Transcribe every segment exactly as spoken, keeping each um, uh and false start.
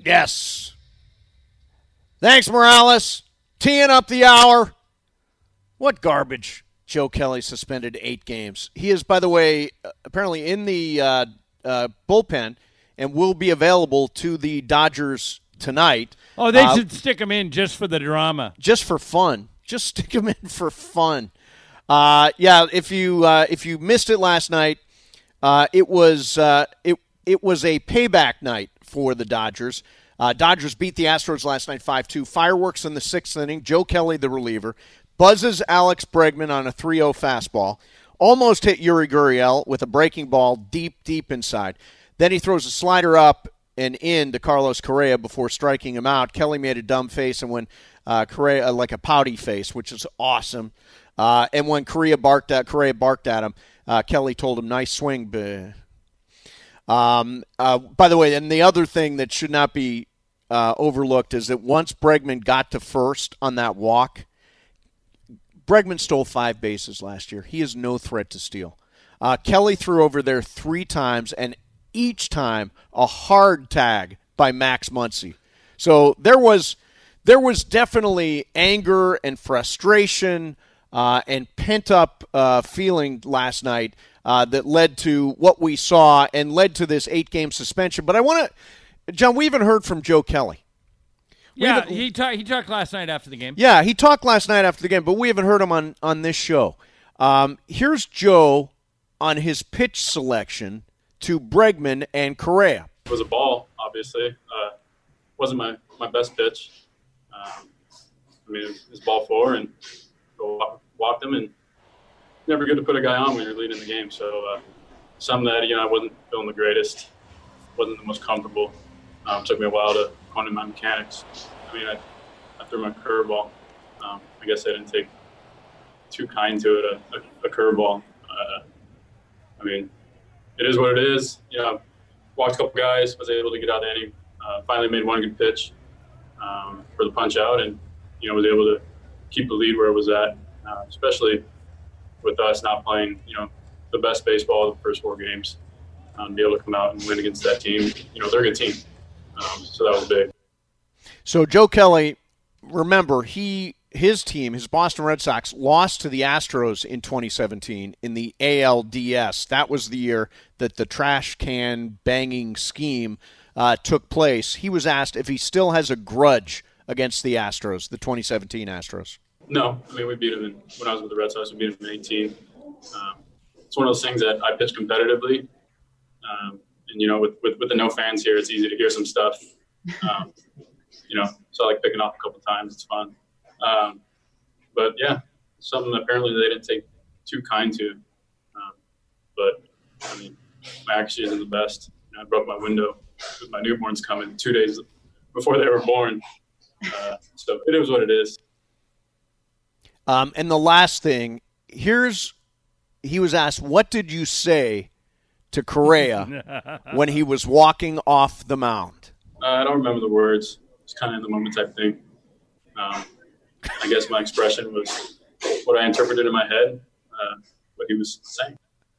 Yes. Thanks, Morales. Teeing up the hour. What garbage. Joe Kelly suspended eight games. He is, by the way, apparently in the uh, uh, bullpen and will be available to the Dodgers tonight. Oh, they uh, should stick him in just for the drama. Just for fun. Just stick him in for fun. Uh, yeah, if you uh, if you missed it last night, uh, it was uh, it it was a payback night for the Dodgers. Uh, Dodgers beat the Astros last night five two. Fireworks in the sixth inning. Joe Kelly, the reliever, buzzes Alex Bregman on a three oh fastball. Almost hit Yuri Gurriel with a breaking ball deep, deep inside. Then he throws a slider up and in to Carlos Correa before striking him out. Kelly made a dumb face and when uh, Correa, uh, like a pouty face, which is awesome. Uh, and when Correa barked at Correa barked at him, uh, Kelly told him, "Nice swing." Bleh. Um, uh, by the way, and the other thing that should not be uh, overlooked is that once Bregman got to first on that walk, Bregman stole five bases last year. He is no threat to steal. Uh, Kelly threw over there three times, and each time a hard tag by Max Muncy. So there was there was definitely anger and frustration uh, and pent-up uh, feeling last night uh, that led to what we saw and led to this eight-game suspension. But I want to, John, we haven't heard from Joe Kelly. We Yeah, he, ta- he talked last night after the game. Yeah, he talked last night after the game, but we haven't heard him on, on this show. Um, here's Joe on his pitch selection to Bregman and Correa. It was a ball, obviously. Uh, wasn't my, my best pitch. Um, I mean, it was, it was ball four, and walk, walked him, and never good to put a guy on when you're leading the game. So uh, some that, you know, I wasn't feeling the greatest, wasn't the most comfortable. Um, took me a while to hone in my mechanics. I mean, I, I threw my curveball. Um, I guess I didn't take too kind to it, a, a, a curveball. Uh, I mean, it is what it is. You know, walked a couple guys, was able to get out the inning. Uh, finally made one good pitch um, for the punch out, and you know was able to keep the lead where it was at. Uh, especially with us not playing, you know, the best baseball of the first four games, um, be able to come out and win against that team. You know, they're a good team, um, so that was big. So Joe Kelly, remember he. His team, his Boston Red Sox, lost to the Astros in twenty seventeen in the A L D S. That was the year that the trash can banging scheme uh, took place. He was asked if he still has a grudge against the Astros, the twenty seventeen Astros. No, I mean, we beat them in, when I was with the Red Sox, we beat them in eighteen. Um, it's one of those things that I pitch competitively. Um, and, you know, with, with, with the no fans here, it's easy to hear some stuff. Um, you know, so I like picking off a couple times. It's fun. Um, but yeah, something apparently they didn't take too kind to. Um, but I mean, my accuracy isn't the best. You know, I broke my window with my newborns coming two days before they were born. Uh, so it is what it is. Um, and the last thing, here's he was asked, "What did you say to Correa when he was walking off the mound?" Uh, I don't remember the words. It's kind of in the moment type thing. Um, I guess my expression was what I interpreted in my head, uh, what he was saying.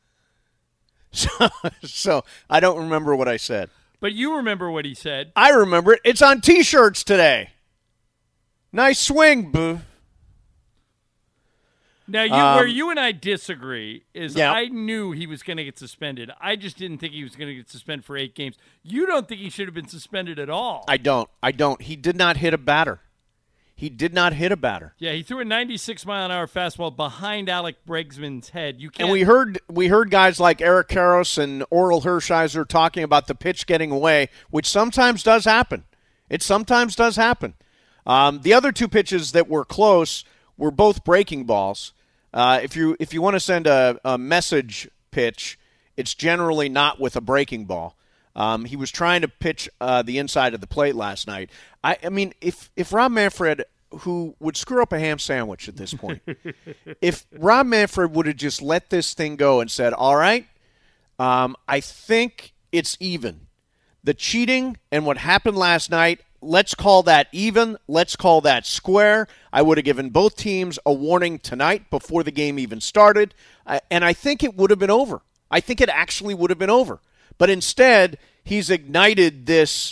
So, so I don't remember what I said. But you remember what he said. I remember it. It's on T-shirts today. Nice swing, boo. Now, you, um, where you and I disagree is yeah. I knew he was going to get suspended. I just didn't think he was going to get suspended for eight games. You don't think he should have been suspended at all. I don't. I don't. He did not hit a batter. He did not hit a batter. Yeah, he threw a ninety-six mile an hour fastball behind Alec Bregman's head. You can't. And we heard we heard guys like Eric Karros and Oral Hershiser talking about the pitch getting away, which sometimes does happen. It sometimes does happen. Um, the other two pitches that were close were both breaking balls. Uh, if you if you want to send a, a message pitch, it's generally not with a breaking ball. Um, he was trying to pitch uh, the inside of the plate last night. I, I mean, if, if Rob Manfred, who would screw up a ham sandwich at this point, if Rob Manfred would have just let this thing go and said, all right, um, I think it's even. The cheating and what happened last night, let's call that even. Let's call that square. I would have given both teams a warning tonight before the game even started, uh, and I think it would have been over. I think it actually would have been over. But instead, he's ignited this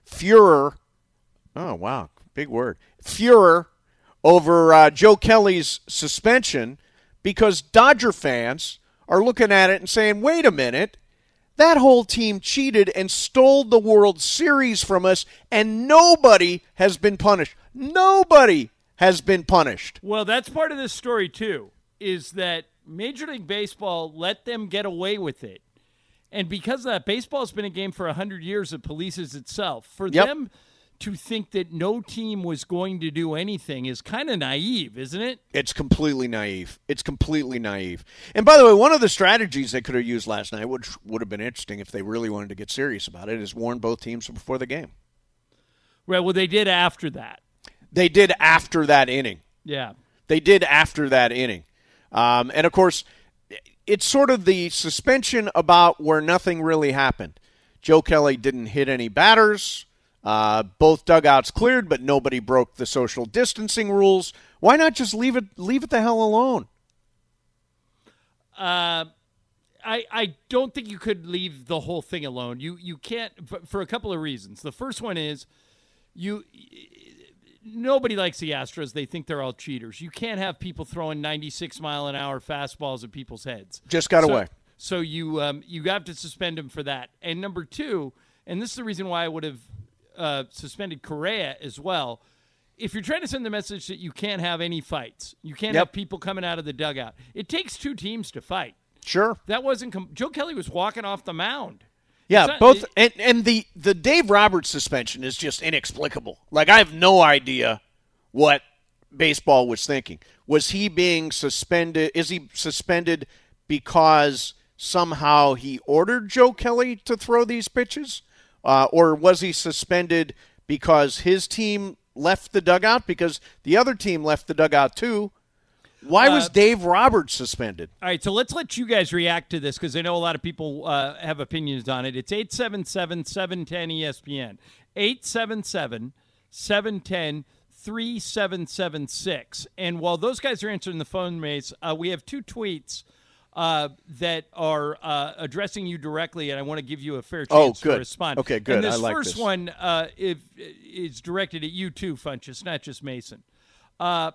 furor. Oh, wow. Big word. Furor over uh, Joe Kelly's suspension because Dodger fans are looking at it and saying, wait a minute, that whole team cheated and stole the World Series from us, and nobody has been punished. Nobody has been punished. Well, that's part of this story, too, is that Major League Baseball let them get away with it. And because of that, baseball's been a game for one hundred years that polices itself. For Yep. them to think that no team was going to do anything is kind of naive, isn't it? It's completely naive. It's completely naive. And by the way, one of the strategies they could have used last night, which would have been interesting if they really wanted to get serious about it, is warn both teams before the game. Right, well, they did after that. They did after that inning. Yeah. They did after that inning. Um, and, of course, it's sort of the suspension about where nothing really happened. Joe Kelly didn't hit any batters. Uh, both dugouts cleared, but nobody broke the social distancing rules. Why not just leave it leave it the hell alone? Uh, I I don't think you could leave the whole thing alone. You you can't for, for a couple of reasons. The first one is you nobody likes the Astros. They think they're all cheaters. You can't have people throwing ninety-six mile an hour fastballs at people's heads. Just got so, away. So you um, you have to suspend him for that. And number two, and this is the reason why I would have uh, suspended Correa as well. If you're trying to send the message that you can't have any fights, you can't Yep. have people coming out of the dugout. It takes two teams to fight. Sure. That wasn't com- Joe Kelly was walking off the mound. Yeah, It's not- both it- and, and the, the Dave Roberts suspension is just inexplicable. Like, I have no idea what baseball was thinking. Was he being suspended? Is he suspended because somehow he ordered Joe Kelly to throw these pitches? Uh, or was he suspended because his team left the dugout? Because the other team left the dugout too. Why was Uh, Dave Roberts suspended? All right, so let's let you guys react to this because I know a lot of people uh, have opinions on it. It's eight seven seven, seven one zero, E S P N. eight seven seven, seven one zero, three seven seven six. And while those guys are answering the phone, Mace, uh, we have two tweets uh, that are uh, addressing you directly, and I want to give you a fair Oh, chance good. to respond. Okay, good. And this I like first this. one uh, if, is directed at you too, Funchess, not just Mason. Uh,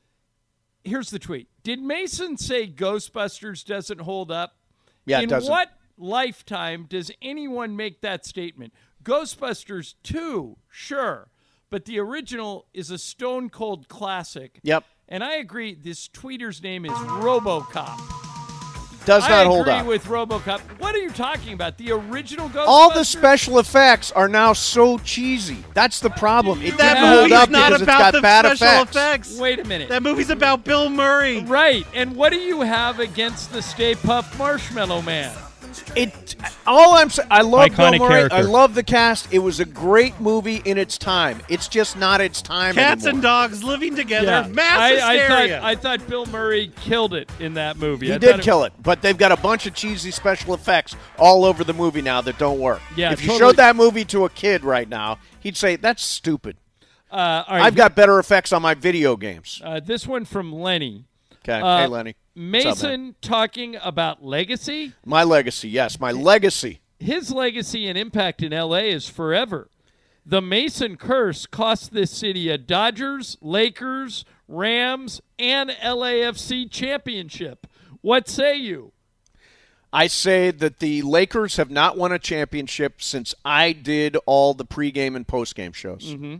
here's the tweet. Did Mason say Ghostbusters doesn't hold up? Yeah, it In doesn't. what lifetime does anyone make that statement? Ghostbusters two, sure, but the original is a stone cold classic. Yep. And I agree, this tweeter's name is RoboCop. Does I not agree hold up. with RoboCop. What are you talking about? The original Ghostbusters? All the special effects are now so cheesy. That's the problem. It That didn't hold movie's up not because it's about got the bad special effects. effects. Wait a minute. That movie's about Bill Murray. Right. And what do you have against the Stay Puft Marshmallow Man? It. All I'm saying, I love Bill Iconic Murray. character. I love the cast. It was a great movie in its time. It's just not its time Cats and anymore. dogs living together. Mass I, I hysteria. thought I thought Bill Murray killed it in that movie. He I did thought kill it, but they've got a bunch of cheesy special effects all over the movie now that don't work. Yeah, if you totally. showed that movie to a kid right now, he'd say, "That's stupid." Uh, all right, I've got better effects on my video games. uh, this one from Lenny. Okay, Uh, hey Lenny. What's up, man? Mason talking about legacy. My legacy, yes, my legacy. His legacy and impact in L A is forever. The Mason curse cost this city a Dodgers, Lakers, Rams, and L A F C championship. What say you? I say that the Lakers have not won a championship since I did all the pregame and postgame shows. Mm-hmm.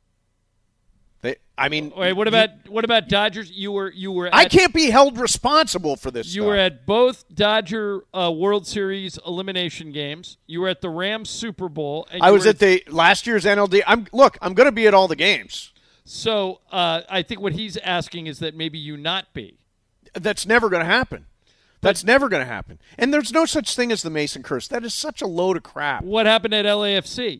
They, I mean, Wait, what you- about what about Dodgers? You were you were. At, I can't be held responsible for this. You stuff. were at both Dodger uh, World Series elimination games. You were at the Rams Super Bowl. And I you was were at the last year's N L D. I'm look. I'm going to be at all the games. So uh, I think what he's asking is that maybe you not be. That's never going to happen. That's never going to happen. And there's no such thing as the Mason curse. That is such a load of crap. What happened at L A F C?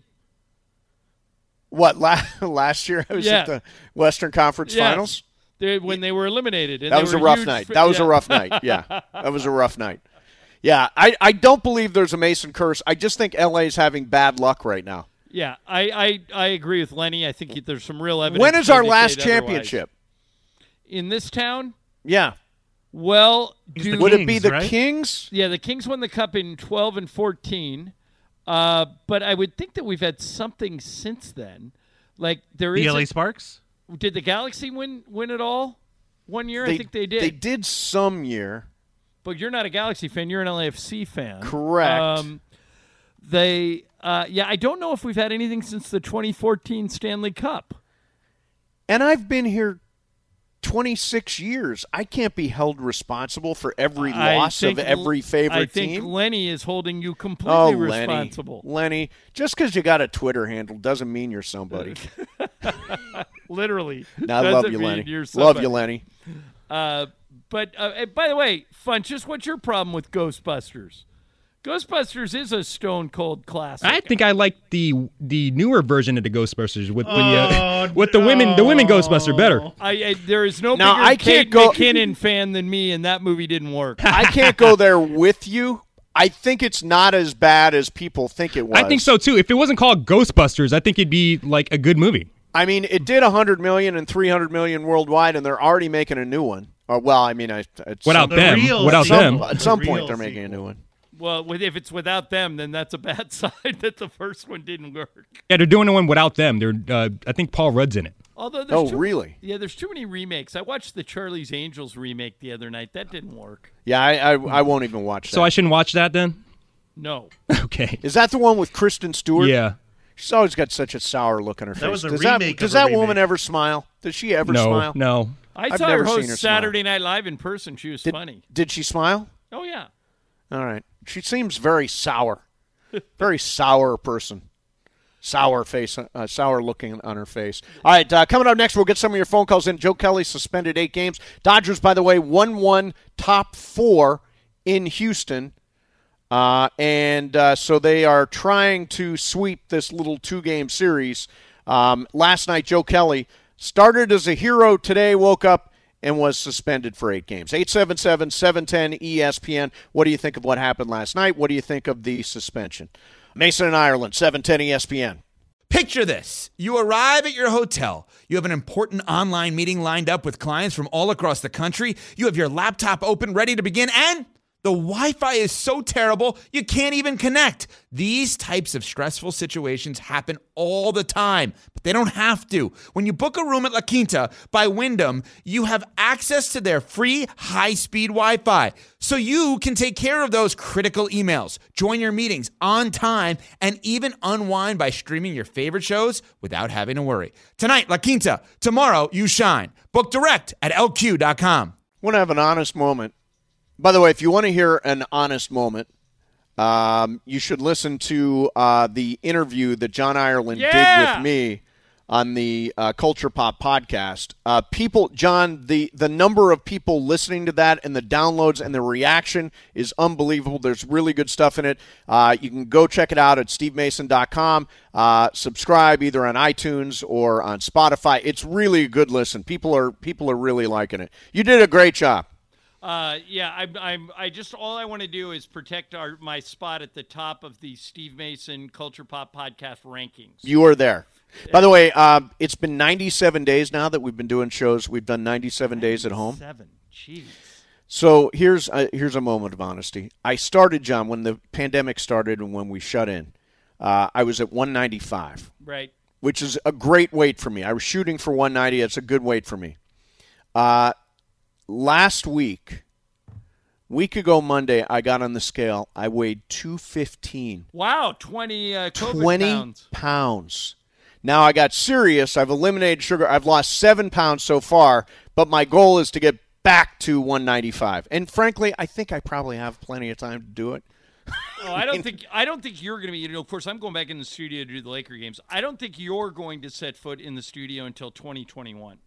What la- last year I was Yeah. at the Western Conference Yes. Finals. They, when they were eliminated. And That they was a were rough huge night. fa- That was yeah. a rough night. Yeah, that was a rough night. Yeah, I, I don't believe there's a Mason curse. I just think L A is having bad luck right now. Yeah, I, I, I agree with Lenny. I think there's some real evidence. When is to our indicate last otherwise. championship? In this town? Yeah. Well, It's do, the Would it be Kings, the right? Kings? yeah, the Kings won the Cup in twelve and fourteen. Uh, but I would think that we've had something since then. Like there is The L A a- Sparks? Did the Galaxy win win it all one year? They, I think they did. They did some year. But you're not a Galaxy fan. You're an L A F C fan. Correct. Um, they, uh, yeah, I don't know if we've had anything since the twenty fourteen Stanley Cup. And I've been here twenty-six years. I can't be held responsible for every I loss of think- every favorite I think team. Lenny is holding you completely Oh, responsible. Lenny. Lenny, just because you got a Twitter handle doesn't mean you're somebody. Literally. No, I love Doesn't you, mean Lenny. you're Love somebody. you, Lenny. Uh, but uh, and by the way, Funchess, what's your problem with Ghostbusters? Ghostbusters is a stone cold classic. I think I like the the newer version of the Ghostbusters with the Oh, uh, with the women the women Ghostbuster better. I, I there is no Now, bigger I Kate can't go- McKinnon fan than me, and that movie didn't work. I can't go there with you. I think it's not as bad as people think it was. I think so too. If it wasn't called Ghostbusters, I think it'd be like a good movie. I mean, it did one hundred million dollars and three hundred million dollars worldwide, and they're already making a new one. Or, well, I mean, I, at Without some, The them, real without sequel. them. at some The point real they're making a sequel. new one. Well, with, if it's without them, then that's a bad sign that the first one didn't work. Yeah, they're doing the one without them. They're uh, I think Paul Rudd's in it. Although there's Oh, too, really? Yeah, there's too many remakes. I watched the Charlie's Angels remake the other night. That didn't work. Yeah, I, I, I won't even watch that. So I shouldn't watch that then? No. Okay. Is that the one with Kristen Stewart? Yeah. She's always got such a sour look on her face. That was a does remake that, of does a that woman remake. ever smile? Does she ever No, smile? no. I I've saw never her seen host her smile. Saturday Night Live in person. She was Did, funny. did she smile? Oh, yeah. All right. She seems very sour. Very sour person. Sour face, uh, sour looking on her face. All right, uh, coming up next, we'll get some of your phone calls in. Joe Kelly suspended eight games. Dodgers, by the way, one one top four in Houston. Uh, and uh, so they are trying to sweep this little two-game series. Um, last night, Joe Kelly started as a hero. Today, woke up and was suspended for eight games. eight seven seven, seven one zero, E S P N. What do you think of what happened last night? What do you think of the suspension? Mason in Ireland, seven ten E S P N. Picture this. You arrive at your hotel. You have an important online meeting lined up with clients from all across the country. You have your laptop open, ready to begin, and the Wi-Fi is so terrible, you can't even connect. These types of stressful situations happen all the time, but they don't have to. When you book a room at La Quinta by Wyndham, you have access to their free high-speed Wi-Fi, so you can take care of those critical emails, join your meetings on time, and even unwind by streaming your favorite shows without having to worry. Tonight, La Quinta. Tomorrow, you shine. Book direct at L Q dot com. Want to have an honest moment. By the way, if you want to hear an honest moment, um, you should listen to uh, the interview that John Ireland Yeah! did with me on the uh, Culture Pop podcast. Uh, people, John, the, the number of people listening to that and the downloads and the reaction is unbelievable. There's really good stuff in it. Uh, you can go check it out at steve mason dot com. Uh, subscribe either on iTunes or on Spotify. It's really a good listen. People are people are really liking it. You did a great job. Uh, yeah, I'm, I'm, I just, all I want to do is protect our, my spot at the top of the Steve Mason Culture Pop podcast rankings. You are there. By the way, uh, it's been ninety-seven days now that we've been doing shows. We've done ninety-seven days at home. Seven. Jeez. So here's a, here's a moment of honesty. I started, John, when the pandemic started and when we shut in. Uh, I was at one ninety-five, Right. which is a great weight for me. I was shooting for one ninety. It's a good weight for me. Uh, last week, week ago Monday, I got on the scale. I weighed two fifteen. Wow, twenty uh, COVID twenty pounds. pounds. Now I got serious. I've eliminated sugar. I've lost seven pounds so far, but my goal is to get back to one ninety-five. And frankly, I think I probably have plenty of time to do it. Oh, I don't think I don't think you're going to be. You know, of course, I'm going back in the studio to do the Laker games. I don't think you're going to set foot in the studio until twenty twenty-one.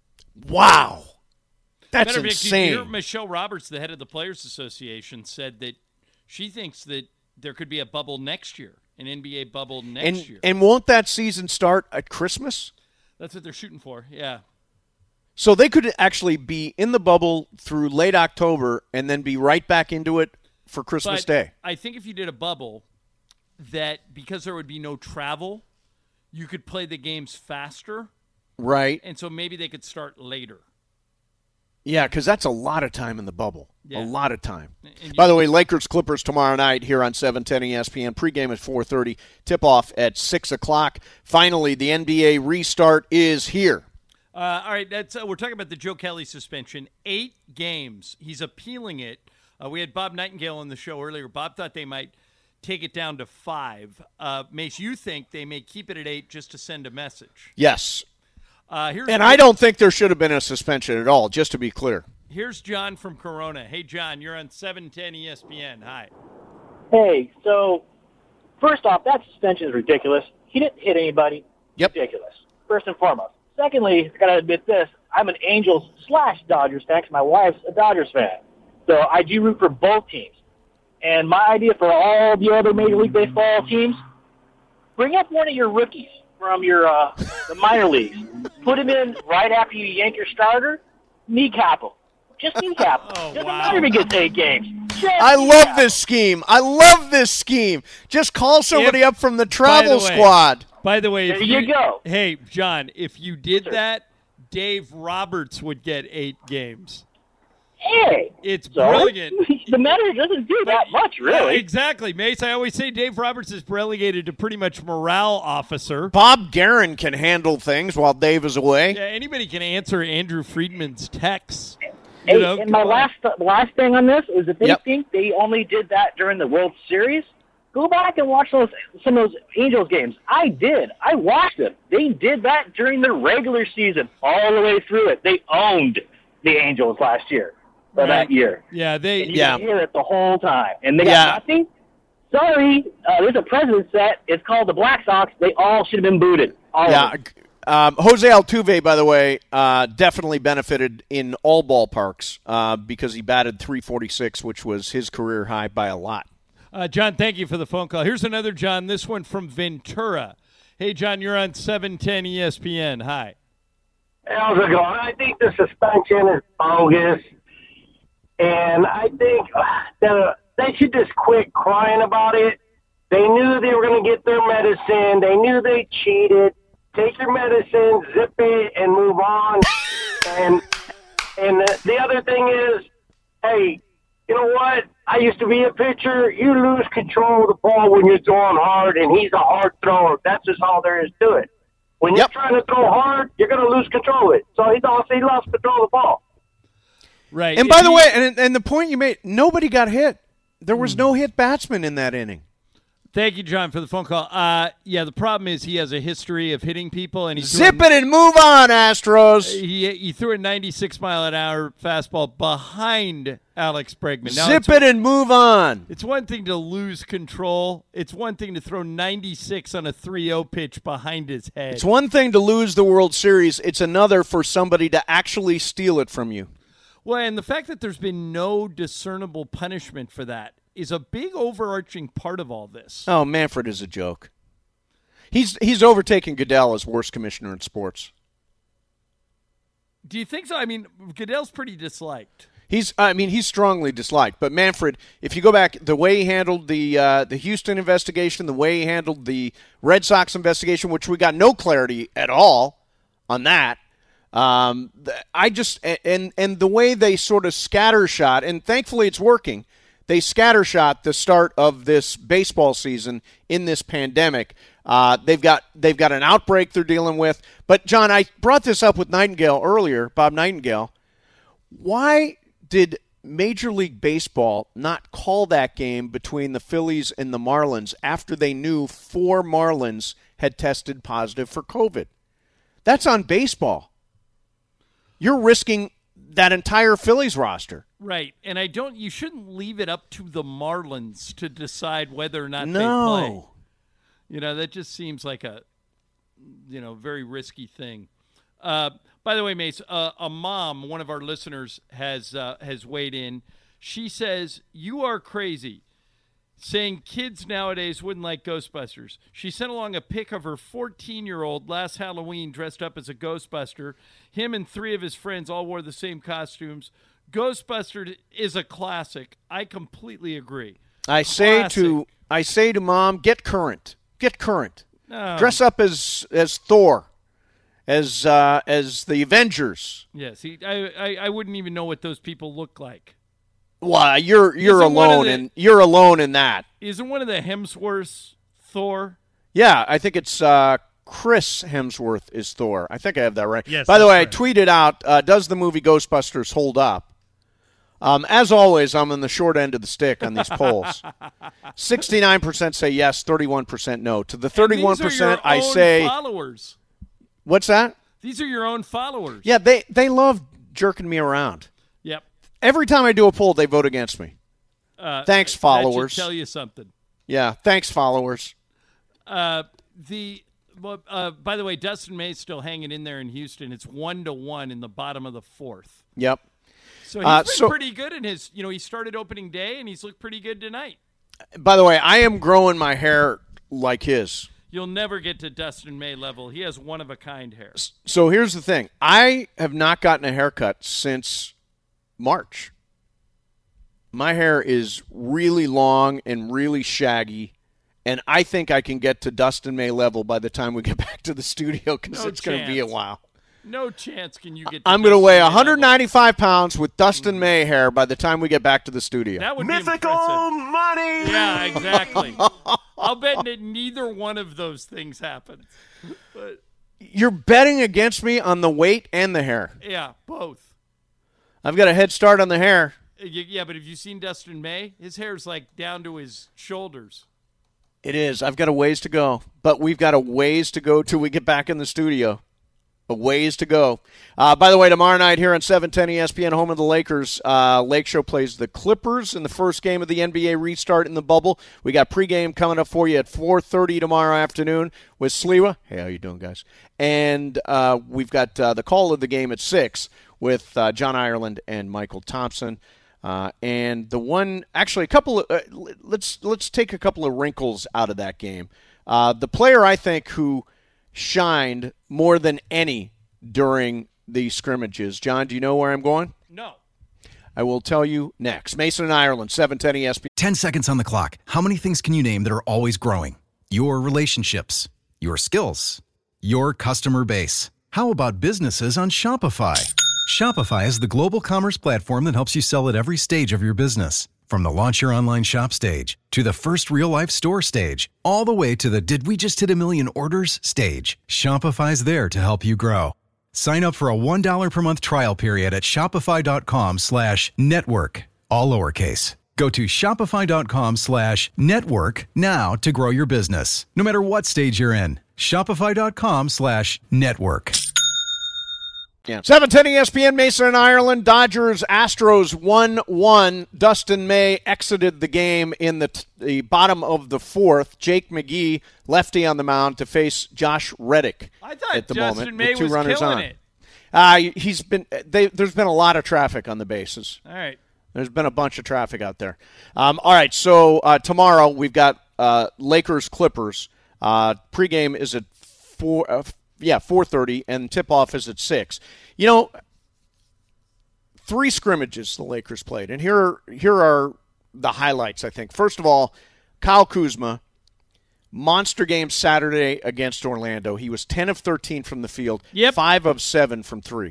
Wow. That's Matter of fact, insane. you hear Michelle Roberts, the head of the Players Association, said that she thinks that there could be a bubble next year, an N B A bubble next and, year. and won't that season start at Christmas? That's what they're shooting for. Yeah. So they could actually be in the bubble through late October and then be right back into it for Christmas But Day. I think if you did a bubble, that because there would be no travel, you could play the games faster, Right. and so maybe they could start later. Yeah, because that's a lot of time in the bubble. Yeah. A lot of time. And By you- the way, Lakers-Clippers tomorrow night here on seven ten E S P N. Pregame at four thirty. Tip-off at six o'clock. Finally, the N B A restart is here. Uh, all right, that's uh, we're talking about the Joe Kelly suspension. Eight games. He's appealing it. Uh, we had Bob Nightingale on the show earlier. Bob thought they might take it down to five. Uh, Mace, you think they may keep it at eight just to send a message? Yes. Uh, here's And I don't think there should have been a suspension at all, just to be clear. Here's John from Corona. Hey, John, you're on seven ten E S P N. Hi. Hey, so first off, that suspension is ridiculous. He didn't hit anybody. Yep. Ridiculous. First and foremost. Secondly, I got to admit this. I'm an Angels slash Dodgers fan 'cause my wife's a Dodgers fan. So I do root for both teams. And my idea for all the other Major League Baseball teams, bring up one of your rookies from your uh, the minor leagues. Put him in right after you yank your starter. Kneecap him. Just kneecap him. Oh, Doesn't wow. matter if he gets eight games. Just I love kneecap this scheme. I love this scheme. Just call somebody If- up from the by travel the way- squad. By the way, if There you go. Hey, John, if you did Sir. that, Dave Roberts would get eight games. Hey, It's so brilliant. the manager doesn't do that much, Yeah, really. exactly, Mace. I always say Dave Roberts is relegated to pretty much morale officer. Bob Guerin can handle things while Dave is away. Yeah, anybody can answer Andrew Friedman's texts. Hey, You know, and my come on. last last thing on this is if they Yep. think they only did that during the World Series, go back and watch those some of those Angels games. I did. I watched them. They did that during the regular season, all the way through it. They owned the Angels last year, or Right. that year. Yeah, they. And you Yeah. can hear it the whole time. And they Yeah. got nothing. Sorry, uh, there's a president set. It's called the Black Sox. They all should have been booted. All Yeah. of them. Um, Jose Altuve, by the way, uh, definitely benefited in all ballparks uh, because he batted three forty-six, which was his career high by a lot. Uh, John, thank you for the phone call. Here's another John. This one from Ventura. Hey, John, you're on seven ten E S P N. Hi. How's it going? I think the suspension is bogus, and I think uh, that they should just quit crying about it. They knew they were going to get their medicine. They knew they cheated. Take your medicine, zip it, and move on. and and the, the other thing is, hey, you know what? I used to be a pitcher. You lose control of the ball when you're throwing hard, and he's a hard thrower. That's just all there is to it. When Yep. you're trying to throw hard, you're going to lose control of it. So he lost, he lost control of the ball. Right. And If by the he- way, and, and the point you made, nobody got hit. There was no hit batsman in that inning. Thank you, John, for the phone call. Uh, yeah, the problem is he has a history of hitting people, and he threw Zip a- it and move on, Astros. He, he threw a ninety-six mile an hour fastball behind Alex Bregman. Now, Zip it's, it and move on. It's one thing to lose control. It's one thing to throw ninety-six on a three oh pitch behind his head. It's one thing to lose the World Series. It's another for somebody to actually steal it from you. Well, and the fact that there's been no discernible punishment for that is a big overarching part of all this. Oh, Manfred is a joke. He's he's overtaken Goodell as worst commissioner in sports. Do you think so? I mean, Goodell's pretty disliked. He's I mean he's strongly disliked. But Manfred, if you go back, the way he handled the uh, the Houston investigation, the way he handled the Red Sox investigation, which we got no clarity at all on that. Um, th- I just and and the way they sort of scattershot, and thankfully it's working. They scattershot the start of this baseball season in this pandemic. Uh, they've got they've got an outbreak they're dealing with. But John, I brought this up with Nightingale earlier, Bob Nightingale. Why did Major League Baseball not call that game between the Phillies and the Marlins after they knew four Marlins had tested positive for COVID? That's on baseball. You're risking that entire Phillies roster. Right, and I don't. You shouldn't leave it up to the Marlins to decide whether or not No. they play. You know, that just seems like a, you know, very risky thing. Uh, by the way, Mace, uh, a mom, one of our listeners, has uh, has weighed in. She says you are crazy, saying kids nowadays wouldn't like Ghostbusters. She sent along a pic of her fourteen-year-old last Halloween dressed up as a Ghostbuster. Him and three of his friends all wore the same costumes. Ghostbusters is a classic. I completely agree. I say Classic. to I say to Mom, get current. Get current. No. Dress up as as Thor as uh, as the Avengers. Yes, he, I, I I wouldn't even know what those people look like. Well, you're you're Isn't one of alone the- in you're alone in that. Isn't one of the Hemsworths Thor? Yeah, I think it's uh, Chris Hemsworth is Thor. I think I have that right. Yes, By the that's way, right. I tweeted out, uh, does the movie Ghostbusters hold up? Um, as always, I'm on the short end of the stick on these polls. sixty-nine percent say yes, thirty-one percent no. To the thirty-one percent, And these are your I own say, followers. what's that? These are your own followers. Yeah, they, they love jerking me around. Yep. Every time I do a poll, they vote against me. Uh, Thanks, That followers. should tell you something. Yeah, thanks, followers. Uh, the well, uh, by the way, Dustin May's still hanging in there in Houston. It's one to one in the bottom of the fourth. Yep. So he's Uh, been so- pretty good in his. You know, he started opening day and he's looked pretty good tonight. By the way, I am growing my hair like his. You'll never get to Dustin May level. He has one of a kind hair. So here's the thing. I have not gotten a haircut since March. My hair is really long and really shaggy, and I think I can get to Dustin May level by the time we get back to the studio because No it's going to be a chance. while. No chance can you get. To I'm going to Dustin weigh May level. one hundred ninety-five pounds with Dustin May hair by the time we get back to the studio. That would Mythical be impressive. money. Yeah, exactly. I'll bet that neither one of those things happens. But You're betting against me on the weight and the hair. yeah, both. I've got a head start on the hair. Uh, y- Yeah, but have you seen Dustin May? His hair's like down to his shoulders. It is. I've got a ways to go, but we've got a ways to go till we get back in the studio. A ways to go. Uh, by the way, tomorrow night here on seven ten E S P N, home of the Lakers, uh, Lake Show plays the Clippers in the first game of the N B A restart in the bubble. We got pregame coming up for you at four thirty tomorrow afternoon with Sliwa. Hey, how you doing, guys? And uh, we've got uh, the call of the game at six with uh, John Ireland and Michael Thompson. Uh, and the one, actually, a couple of, uh, let's let's take a couple of wrinkles out of that game. Uh, the player I think who shined more than any during the scrimmages. John, do you know where I'm going? No. I will tell you next. Mason and Ireland, seven ten E S P N. ten seconds on the clock. How many things can you name that are always growing? Your relationships, your skills, your customer base. How about businesses on Shopify? Shopify is the global commerce platform that helps you sell at every stage of your business. From the launch your online shop stage to the first real-life store stage, all the way to the did we just hit a million orders stage. Shopify's there to help you grow. Sign up for a one dollar per month trial period at shopify.com slash network, all lowercase. Go to shopify.com slash network now to grow your business, no matter what stage you're in. Shopify.com slash network. Yeah. seven ten E S P N, Mason and Ireland. Dodgers, Astros one one. Dustin May exited the game in the, t- the bottom of the fourth. Jake McGee, lefty on the mound, to face Josh Reddick I thought at the Justin moment May with two was runners killing on. it. Uh, he's been. They, there's been a lot of traffic on the bases. All right. There's been a bunch of traffic out there. Um, all right, so uh, tomorrow we've got uh, Lakers Clippers. Uh, pregame is at four. Uh, yeah, four thirty, and tip-off is at six. You know, three scrimmages the Lakers played, and here here are the highlights. I think first of all, Kyle Kuzma, monster game Saturday against Orlando. He was ten of thirteen from the field, Yep. five of seven from three.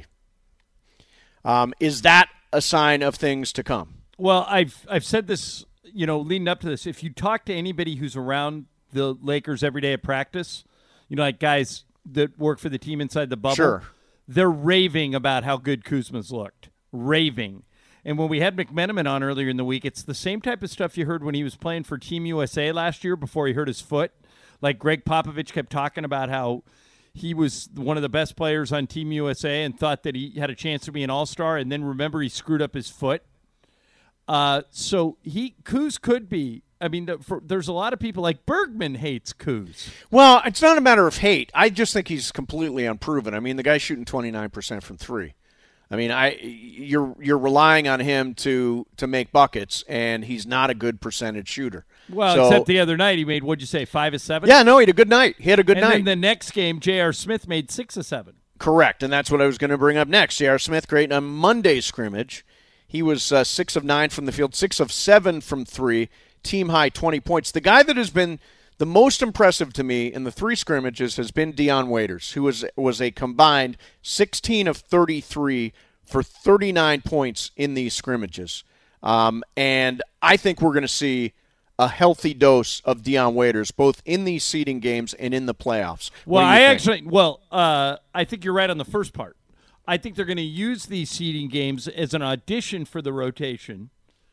Um, is that a sign of things to come? Well, I've I've said this, you know, leading up to this. If you talk to anybody who's around the Lakers every day at practice, you know, like guys that work for the team inside the bubble, Sure. they're raving about how good Kuzma's looked. Raving. And when we had McMenamin on earlier in the week, it's the same type of stuff you heard when he was playing for Team U S A last year before he hurt his foot. Like Greg Popovich kept talking about how he was one of the best players on Team U S A and thought that he had a chance to be an all-star, and then remember he screwed up his foot. Uh, so he Kuz could be. I mean, the, for, there's a lot of people like Bergman hates Kuz. Well, it's not a matter of hate. I just think he's completely unproven. I mean, the guy's shooting twenty-nine percent from three. I mean, I you're you're relying on him to to make buckets, and he's not a good percentage shooter. Well, So- except the other night he made, what'd you say, five of seven? Yeah, no, he had a good night. He had a good and night. then the next game, J R. Smith made six of seven. Correct, and that's what I was going to bring up next. J R. Smith, great on Monday's scrimmage. He was uh, six of nine from the field, six of seven from three, team high twenty points. The guy that has been The most impressive to me in the three scrimmages has been Dion Waiters, who was was a combined sixteen of thirty-three for thirty-nine points in these scrimmages. Um, and I think we're going to see a healthy dose of Dion Waiters, both in these seeding games and in the playoffs. Well, I think? actually, well, uh, I think you're right on the first part. I think they're going to use these seeding games as an audition for the rotation,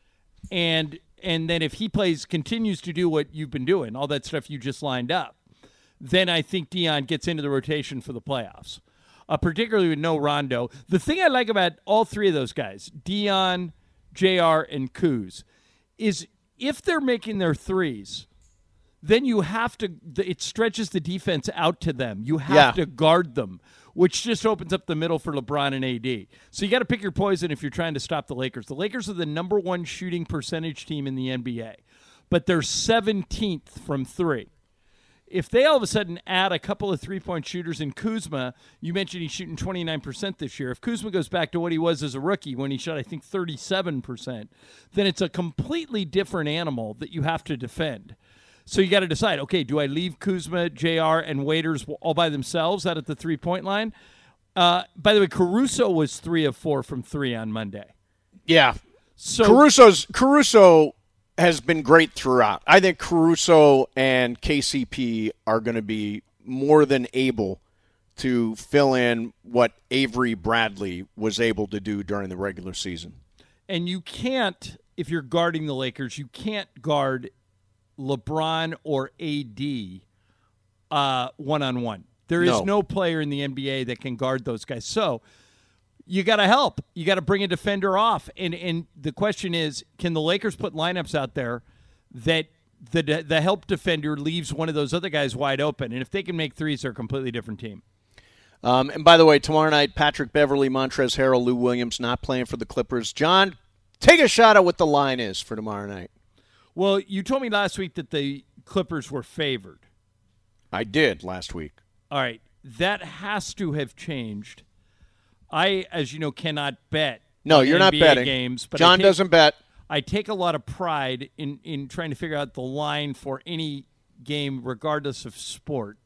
and and then if he plays, continues to do what you've been doing, all that stuff you just lined up, then I think Dion gets into the rotation for the playoffs, uh, particularly with no Rondo. The thing I like about all three of those guys, Dion, J R, and Kuz, is if they're making their threes, then you have to – it stretches the defense out to them. You have yeah. to guard them, which just opens up the middle for LeBron and A D. So you got to pick your poison if you're trying to stop the Lakers. The Lakers are the number one shooting percentage team in the N B A, but they're seventeenth from three. If they all of a sudden add a couple of three-point shooters in Kuzma, you mentioned he's shooting twenty-nine percent this year. If Kuzma goes back to what he was as a rookie when he shot, I think, thirty-seven percent, then it's a completely different animal that you have to defend. So you got to decide, okay, do I leave Kuzma, J R, and Waiters all by themselves out at the three-point line? Uh, by the way, Caruso was three of four from three on Monday. Yeah. So Caruso's Caruso has been great throughout. I think Caruso and K C P are going to be more than able to fill in what Avery Bradley was able to do during the regular season. And you can't, if you're guarding the Lakers, you can't guard LeBron or A D uh, one-on-one. There is no. no player in the N B A that can guard those guys. So you got to help. You got to bring a defender off. And and the question is, can the Lakers put lineups out there that the the help defender leaves one of those other guys wide open? And if they can make threes, they're a completely different team. Um, and by the way, tomorrow night, Patrick Beverley, Montrezl Harrell, Lou Williams not playing for the Clippers. John, take a shot at what the line is for tomorrow night. Well, you told me last week that the Clippers were favored. I did last week. All right. That has to have changed. I, as you know, cannot bet. No, you're N not B A betting. Games, but John take, doesn't bet. I take a lot of pride in, in trying to figure out the line for any game, regardless of sport.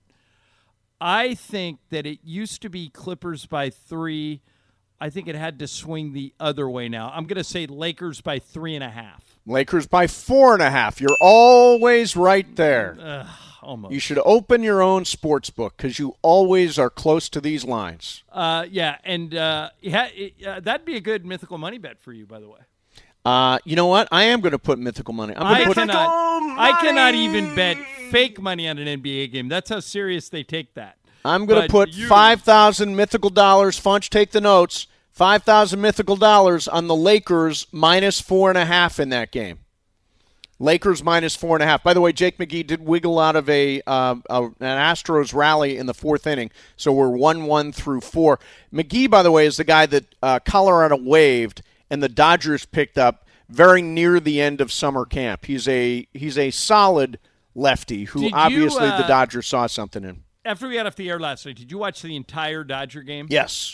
I think that it used to be Clippers by three. I think it had to swing the other way now. I'm going to say Lakers by three and a half. Lakers by four and a half. You're always right there. Uh, almost. You should open your own sports book because you always are close to these lines. Uh, yeah, and uh, yeah, it, uh, that'd be a good mythical money bet for you, by the way. Uh, you know what? I am going to put mythical money. I'm I going to put cannot. I cannot even bet fake money on an N B A game. That's how serious they take that. I'm going to But put you- five thousand mythical dollars. Funch, take the notes. five thousand mythical dollars on the Lakers minus four and a half in that game. Lakers minus four and a half. By the way, Jake McGee did wiggle out of a, uh, a an Astros rally in the fourth inning, so we're one one through four. McGee, by the way, is the guy that uh, Colorado waived and the Dodgers picked up very near the end of summer camp. He's a he's a solid lefty who Did you, obviously uh, the Dodgers saw something in. After we got off the air last night, did you watch the entire Dodger game? Yes.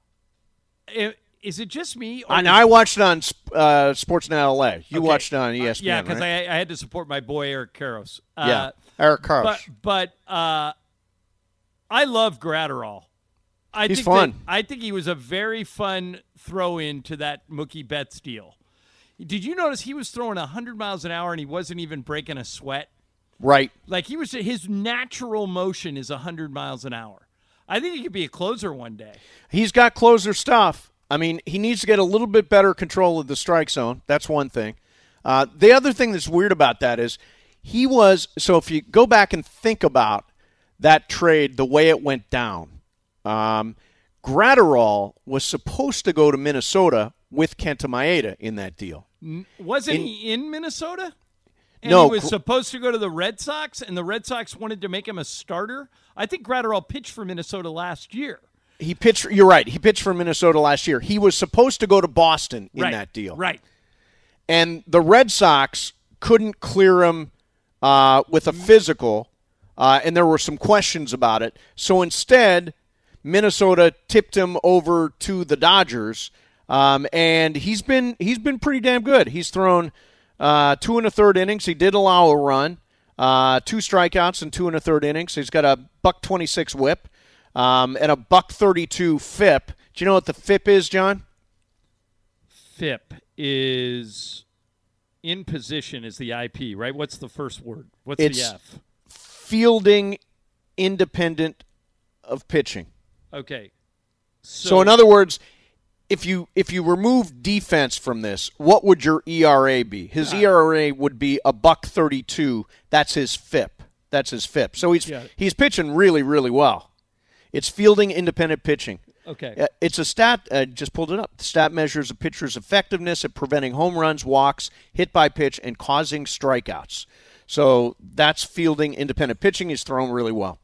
I- Is it just me? Or And I watched it on uh, Sportsnet L A. You Okay. watched it on E S P N, Uh, yeah, because right? I, I had to support my boy Eric Karros. Uh, yeah, Eric Karros. But but uh, I love Gratterall. I He's think fun. That, I think he was a very fun throw-in to that Mookie Betts deal. Did you notice he was throwing one hundred miles an hour and he wasn't even breaking a sweat? Right. Like he was, his natural motion is one hundred miles an hour. I think he could be a closer one day. He's got closer stuff. I mean, he needs to get a little bit better control of the strike zone. That's one thing. Uh, the other thing that's weird about that is he was – so if you go back and think about that trade, the way it went down, um, Gratterall was supposed to go to Minnesota with Kenta Maeda in that deal. Wasn't In- he in Minnesota? And No, he was Gr- supposed to go to the Red Sox, and the Red Sox wanted to make him a starter. I think Gratterall pitched for Minnesota last year. He pitched – you're right. He pitched for Minnesota last year. He was supposed to go to Boston in right. that deal. Right. And the Red Sox couldn't clear him uh, with a physical, uh, and there were some questions about it. So instead, Minnesota tipped him over to the Dodgers, um, and he's been he's been pretty damn good. He's thrown uh, two and a third innings. He did allow a run. uh, two strikeouts and two and a third innings. He's got a buck twenty-six whip um, and a buck thirty-two F I P. Do you know what the F I P is, John? F I P is in position is the I P, right? What's the first word? What's It's the F? Fielding independent of pitching. Okay. So, So in other words, if you if you remove defense from this, what would your E R A be? His E R A would be a buck thirty-two. That's his F I P. That's his F I P. So he's Yeah. he's pitching really, really well. It's fielding independent pitching. Okay. Uh, It's a stat. I just pulled it up. The stat measures a pitcher's effectiveness at preventing home runs, walks, hit by pitch, and causing strikeouts. So that's fielding independent pitching. He's thrown really well.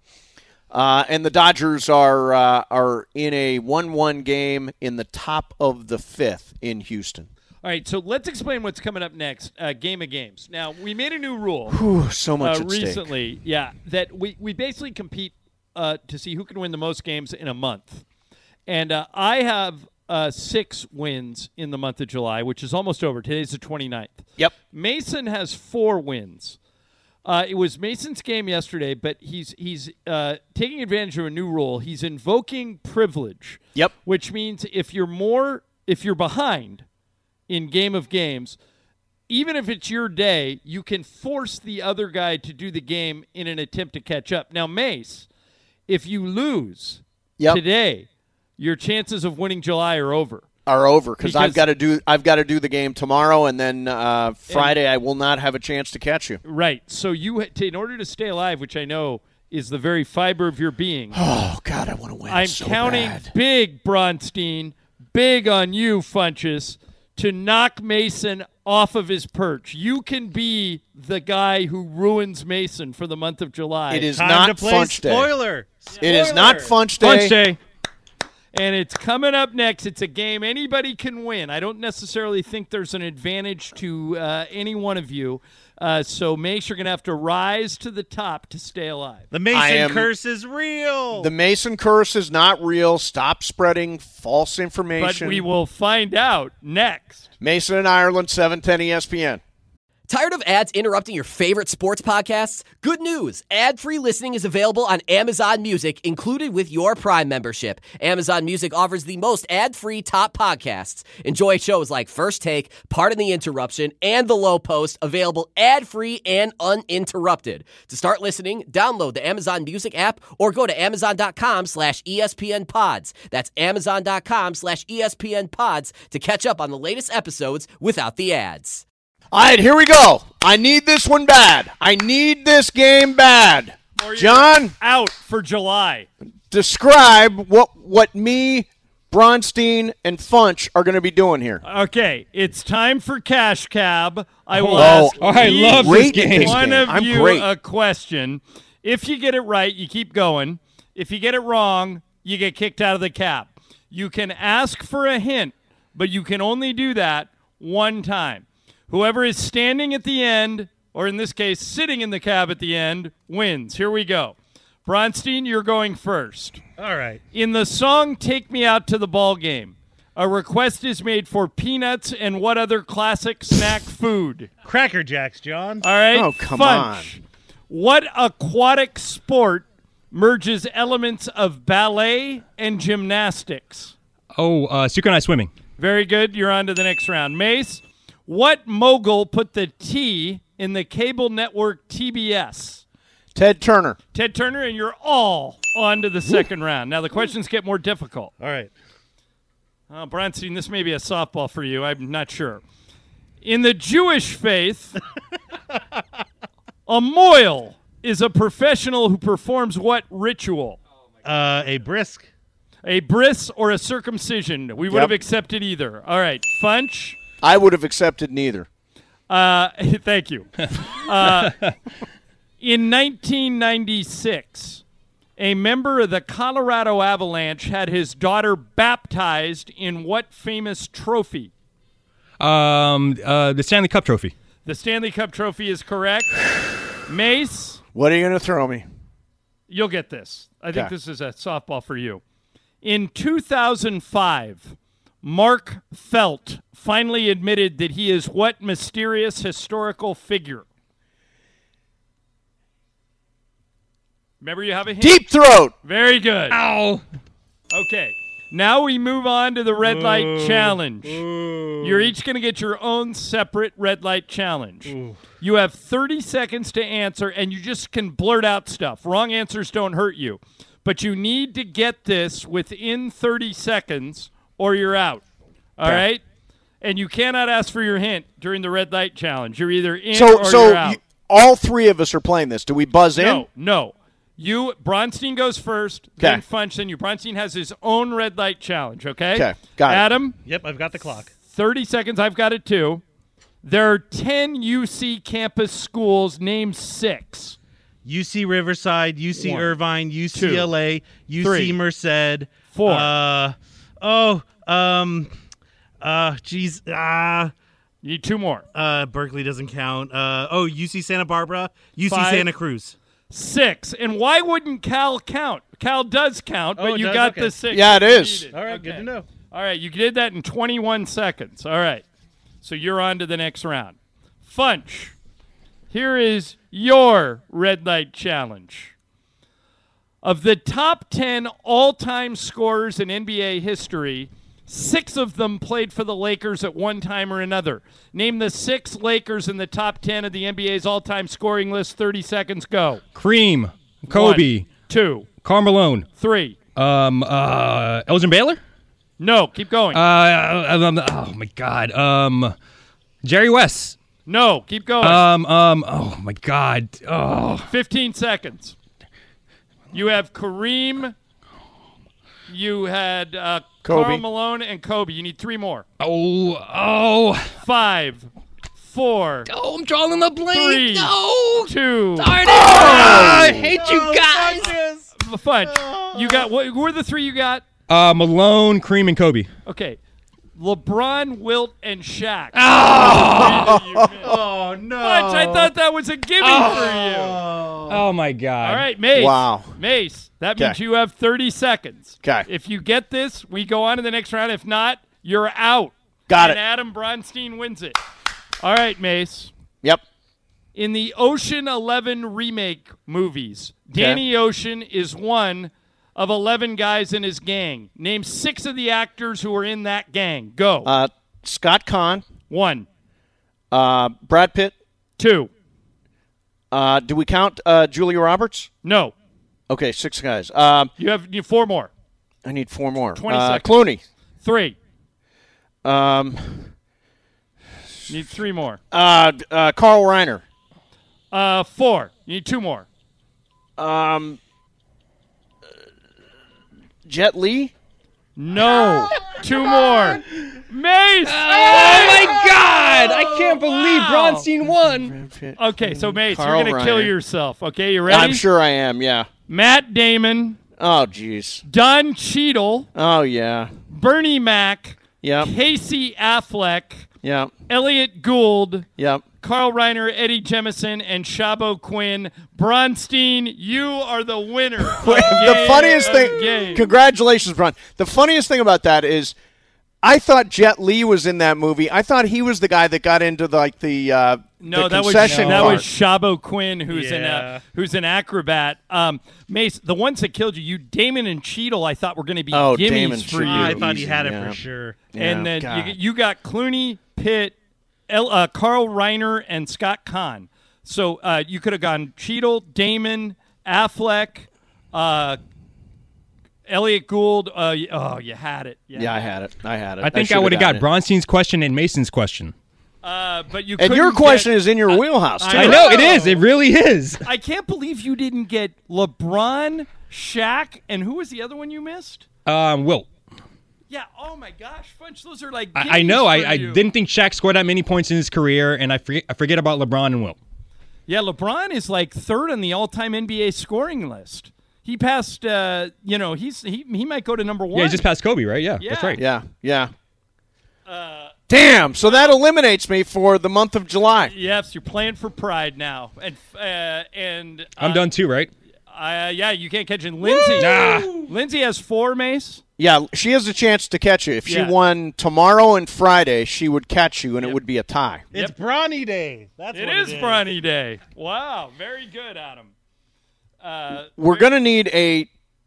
Uh, and the Dodgers are uh, are in a one one game in the top of the fifth in Houston. All right, so let's explain what's coming up next. Uh, game of games. Now, we made a new rule Whew, so much uh, at stake. recently. Yeah, that we, we basically compete uh, to see who can win the most games in a month. And uh, I have uh, six wins in the month of July, which is almost over. Today's the twenty-ninth. Yep. Mason has four wins. Uh, it was Mason's game yesterday, but he's he's uh, taking advantage of a new rule. He's invoking privilege. Yep. Which means if you're more if you're behind in game of games, even if it's your day, you can force the other guy to do the game in an attempt to catch up. Now, Mace, if you lose Yep. today, your chances of winning July are over. Are over because I've Because- got to do I've got to do the game tomorrow, and then uh, Friday I will not have a chance to catch you. Right. So you, ha- to, in order to stay alive, which I know is the very fiber of your being, Oh God, I want to win. I'm so counting bad. big, Bronstein, big on you, Funches, to knock Mason off of his perch. You can be the guy who ruins Mason for the month of July. It is Time not to play Funch Day. spoiler. It is not Funch Day. Punch day. And it's coming up next. It's a game anybody can win. I don't necessarily think there's an advantage to uh, any one of you. Uh, so Mace, you're going to have to rise to the top to stay alive. The Mason I am- curse is real. The Mason curse is not real. Stop spreading false But information. we will find out next. Mason and Ireland, seven ten E S P N. Tired of ads interrupting your favorite sports podcasts? Good news. Ad-free listening is available on Amazon Music, included with your Prime membership. Amazon Music offers the most ad-free top podcasts. Enjoy shows like First Take, Pardon the Interruption, and The Low Post, available ad-free and uninterrupted. To start listening, download the Amazon Music app or go to amazon.com slash ESPN pods. That's amazon.com slash ESPN pods to catch up on the latest episodes without the ads. All right, here we go. I need this one bad. I need this game bad. John, Out for July. describe what what me, Bronstein, and Funch are going to be doing here. Okay, it's time for Cash Cab. I will Oh, ask oh, I each love this game. one game. of I'm you great. a question. If you get it right, you keep going. If you get it wrong, you get kicked out of the cab. You can ask for a hint, but you can only do that one time. Whoever is standing at the end, or in this case, sitting in the cab at the end, wins. Here we go. Bronstein, you're going first. All right. In the song Take Me Out to the Ball Game, a request is made for peanuts and what other classic snack food? Cracker Jacks, John. All right. Oh, come Funch. What aquatic sport merges elements of ballet and gymnastics? Oh, uh, synchronized swimming. Very good. You're on to the next round. Mace, what mogul put the T in the cable network T B S? Ted Turner. Ted Turner, and you're all on to the second round. Now the questions get more difficult. All right. Uh, Bronstein, this may be a softball for you. I'm not sure. In the Jewish faith, a moil is a professional who performs what ritual? Uh, a brisk. A bris or a circumcision. We would Yep. have accepted either. All right. Funch. I would have accepted neither. Uh, thank you. Uh, in nineteen ninety-six, a member of the Colorado Avalanche had his daughter baptized in what famous trophy? Um, uh, the Stanley Cup Trophy. The Stanley Cup Trophy is correct. Mace, What are you going to throw me? you'll get this. I think Okay. this is a softball for you. In two thousand five, Mark Felt finally admitted that he is what mysterious historical figure? Remember, you have a hint. Deep throat. Very good. Ow. Okay. Now we move on to the red light Ooh. challenge. Ooh. You're each going to get your own separate red light challenge. Ooh. You have thirty seconds to answer, and you just can blurt out stuff. Wrong answers don't hurt you. But you need to get this within thirty seconds, or you're out. All Okay. right? And you cannot ask for your hint during the red light challenge. You're either in So, or so you're out. you, all three of us are playing this. Do we buzz in? No, no. You Bronstein goes first, then Okay. Funch, then you. Bronstein has his own red light challenge, okay? Okay, got it. Adam, Yep, I've got the clock. thirty seconds. I've got it too. There are ten U C campus schools. Name six. U C Riverside, U C One, Irvine, U C L A, U C three, Merced. four. Uh, oh, um, uh, geez, ah, You need two more. uh, Berkeley doesn't count. Uh, oh, U C Santa Barbara, U C Five. Santa Cruz. Six. And why wouldn't Cal count? Cal does count, but Oh, it you does? got Okay. the six. Yeah, it that you is. needed. All right, Okay. good to know. All right, you did that in twenty-one seconds. All right. So you're on to the next round. Funch, here is your red light challenge. Of the top ten all-time scorers in N B A history, six of them played for the Lakers at one time or another. Name the six Lakers in the top ten of the N B A's all-time scoring list. thirty seconds, go. Cream. Kobe. One, two, Karl Malone. three. Um. Uh. Elgin Baylor. No, keep going. Uh. um, oh my God. Um. Jerry West. no, keep going. Um. Um. Oh my God. Oh. fifteen seconds. You have Kareem. You had uh, Kobe. Karl Malone and Kobe. You need three more. Oh. Oh. Five, four, Oh. I'm drawing the blank. Three. No. two. Darn it. Oh, I hate you guys. Fun. You got what? Who were the three you got? Uh. Malone, Cream, and Kobe. Okay. LeBron, Wilt, and Shaq. Oh. Oh no! Funch, I thought that was a gimme for you. Oh my God. All right, Mace. Wow. Mace, that means Okay. you have thirty seconds. 'Kay. If you get this, we go on to the next round. If not, you're out. Got and it. Adam Bronstein wins it. All right, Mace. Yep. In the Ocean Eleven remake movies, Danny Ocean is one of eleven guys in his gang. Name six of the actors who are in that gang. Go. Uh, Scott Conn, One, uh, Brad Pitt. two, Uh, do we count uh, Julia Roberts? no. Okay, six guys. Um, You have, you have four more. I need four more. twenty uh, seconds. Clooney. Three. Um, You need three more. uh, uh, Carl Reiner. Uh, four. You need two more. Um, Jet Li. No. Two more. Mace. Oh my God! I can't believe Wow. Bronstein won. Okay, so Mace, Carl you're gonna kill Reiner. yourself. Okay, you ready? I'm sure I am. Yeah. Matt Damon, Oh, jeez. Don Cheadle, Oh, yeah. Bernie Mac, Yep. Casey Affleck, Yep. Elliot Gould, Yep. Carl Reiner, Eddie Jemison, and Shabo Quinn. Bronstein, you are the winner. of the Game funniest of thing. Game. Congratulations, Bron. The funniest thing about that is, I thought Jet Li was in that movie. I thought he was the guy that got into the, like the uh, No, the that was concession that part. was Shabo Quinn, who's an Yeah. uh, who's an acrobat. Um, Mace, the ones that killed you, you Damon and Cheadle, I thought were going to be Oh, gimmies Damon for Cheadle. you. I thought he Easy, had it yeah. for sure. and Yeah, then God. you, you got Clooney, Pitt, El, uh, Carl Reiner, and Scott Kahn. So uh, you could have gone Cheadle, Damon, Affleck, uh, Elliot Gould. Uh, y- oh, you had it. You Yeah, I had had it. I had it. I think I, should've would have got it. Bronstein's question and Mason's question. Uh, but you And your couldn't question get- is in your wheelhouse, too. I know it is. It really is. I can't believe you didn't get LeBron, Shaq, and who was the other one you missed? Um, Wilt. Yeah. Oh my gosh, Funch, those are like. I, I gimmies know. I, for I you. didn't think Shaq scored that many points in his career, and I forget, I forget about LeBron and Wilt. Yeah, LeBron is like third on the all-time N B A scoring list. He passed. Uh, you know, he's he he might go to number one. Yeah, he just passed Kobe, right? Yeah, that's Yeah. right. Yeah, yeah. Damn, so that eliminates me for the month of July. Yes, you're playing for pride now, and uh, and uh, I'm done too, right? Uh, yeah, you can't catch it. Lindsay. Nah. Lindsay has four, Mace. Yeah, she has a chance to catch you. If she Yeah. won tomorrow and Friday, she would catch you, and it would be a tie. It's Bronny Day. That's It what is it is. Bronny Day. Wow, very good, Adam. Uh, We're going to need a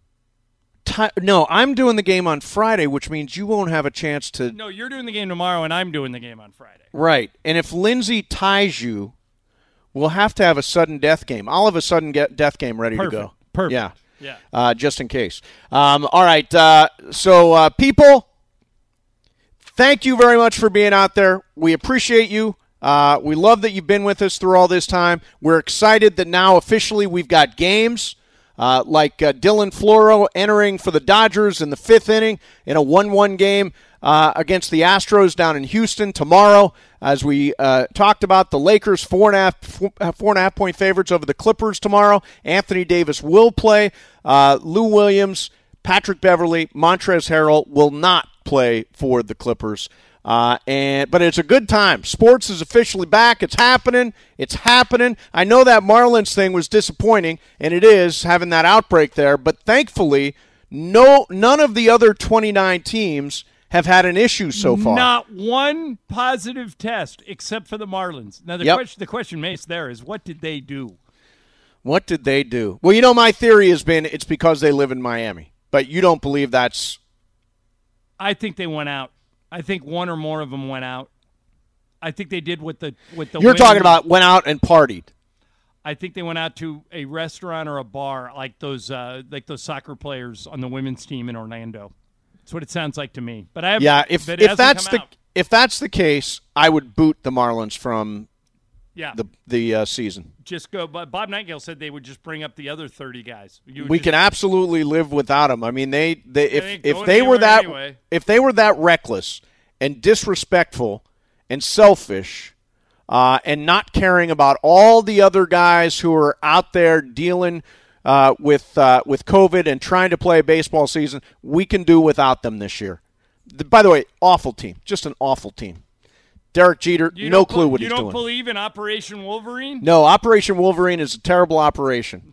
ti- – no, I'm doing the game on Friday, which means you won't have a chance to – No, you're doing the game tomorrow, and I'm doing the game on Friday. Right. And if Lindsay ties you, we'll have to have a sudden death game. I'll have a sudden get death game ready Perfect. to go. Perfect. Yeah. Yeah. Uh, just in case. Um, all right. Uh, so, uh, people, thank you very much for being out there. We appreciate you. Uh, we love that you've been with us through all this time. We're excited that now officially we've got games uh, like uh, Dylan Floro entering for the Dodgers in the fifth inning in a one one game uh, against the Astros down in Houston tomorrow. As we uh, talked about, the Lakers four and a half four and a half point favorites over the Clippers tomorrow. Anthony Davis will play. Uh, Lou Williams, Patrick Beverley, Montrezl Harrell will not play for the Clippers. Uh, and but it's a good time. Sports is officially back. It's happening. It's happening. I know that Marlins thing was disappointing, and it is having that outbreak there. But thankfully, no none of the other twenty-nine teams have had an issue so far. Not one positive test except for the Marlins. Now the Yep. question, the question, Mace, there is, what did they do? What did they do? Well, you know, my theory has been it's because they live in Miami. But you don't believe that's. I think they went out. I think one or more of them went out. I think they did what the with the. You're women- talking about went out and partied. I think they went out to a restaurant or a bar like those uh, like those soccer players on the women's team in Orlando. That's what it sounds like to me. But I have, Yeah, if but it if hasn't that's come the out. if that's the case, I would boot the Marlins from yeah, the the uh, season. just go. But Bob Nightingale said they would just bring up the other thirty guys. You would We just- can absolutely live without them. I mean, they, they if ain't if going they were anywhere that anyway. if they were that reckless and disrespectful and selfish uh, and not caring about all the other guys who are out there dealing uh, with uh, with COVID and trying to play a baseball season, we can do without them this year. The, by the way, awful team, just an awful team. Derek Jeter, You no don't clue be- what you he's don't doing. believe in Operation Wolverine? No, Operation Wolverine is a terrible operation.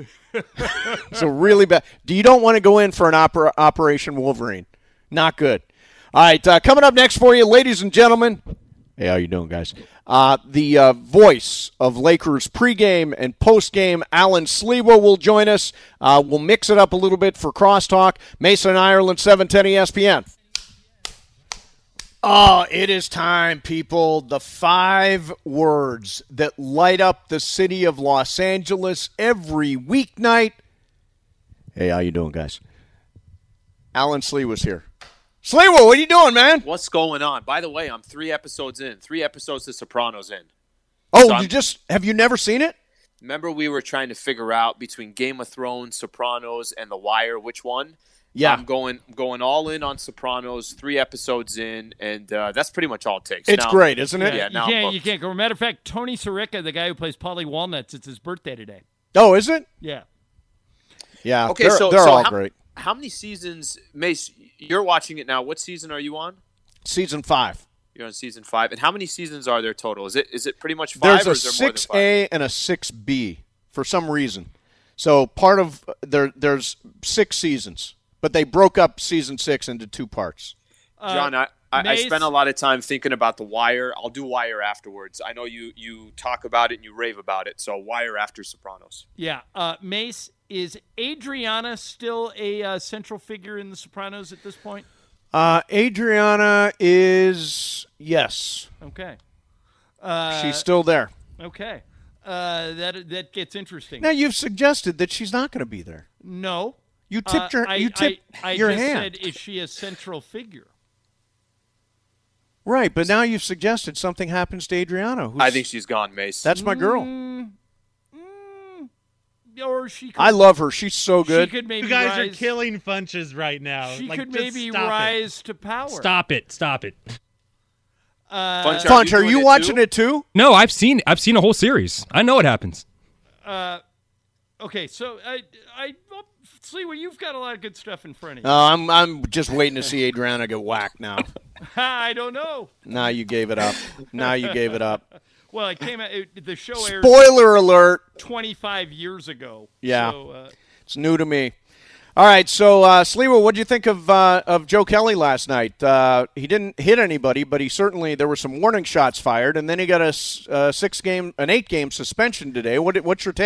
It's a really bad. Do you don't want to go in for an opera, Operation Wolverine? Not good. All right, uh, coming up next for you, ladies and gentlemen. Hey, how you doing, guys? Uh, the uh, voice of Lakers pregame and postgame, Alan Sliwa, will join us. Uh, we'll mix it up a little bit for crosstalk. Mason Ireland, seven ten E S P N. Oh, it is time, people. The five words that light up the city of Los Angeles every weeknight. Hey, how you doing, guys? Alan Slee was here. Sliwa, what are you doing, man? What's going on? By the way, I'm three episodes in. Three episodes to Sopranos in. Oh, So you I'm- just have you never seen it? Remember we were trying to figure out between Game of Thrones, Sopranos, and The Wire, which one? Yeah. I'm going going all in on Sopranos, three episodes in, and uh, that's pretty much all it takes. It's Now- great, isn't it? Yeah, you now I'm can't. hooked. You can't go. Matter of fact, Tony Sirica, the guy who plays Polly Walnuts, it's his birthday today. Oh, is it? Yeah. Yeah. Okay, they're, so they're so all how, great. how many seasons, Mace? You're watching it now. What season are you on? Season five. You're on season five, and how many seasons are there total? Is it is it pretty much five? There's or a is there more than six five? A and a six B for some reason. So part of there, there's six seasons, but they broke up season six into two parts. John, I, I, I Mace- spent a lot of time thinking about The Wire. I'll do Wire afterwards. I know you you talk about it and you rave about it. So Wire after Sopranos. Yeah. Uh, Mace, is Adriana still a uh, central figure in The Sopranos at this point? Uh, Adriana is yes, Okay. Uh, she's still there. okay. Uh, that that gets interesting. Now you've suggested that she's not going to be there. No. You tipped Uh, your I, you tipped I, I your just hand. said, is she a central figure? Right, but now you've suggested something happens to Adriana. Who's, I think she's gone, Mace. that's my girl. Mm, mm, or she could, I love her. She's so good. She could maybe You guys rise, are killing Funches right now. She Like, could just maybe stop it. rise to power. Stop it. Stop it. Uh, Funch, Funch, are doing you it watching too? it too? No, I've seen I've seen a whole series. I know what happens. uh, okay, so I, I, well, Sliwa, you've got a lot of good stuff in front of you. No, I'm I'm just waiting to see Adriana get whacked now. I don't know. Now you gave it up. Now you gave it up. Well, it came out. It, the show aired Spoiler alert. twenty-five years ago. Yeah. So, uh, It's new to me. All right, so uh, Sliwa, what did you think of uh, of Joe Kelly last night? Uh, he didn't hit anybody, but he certainly there were some warning shots fired, and then he got a, s- a six game, an eight game suspension today. What what's your take?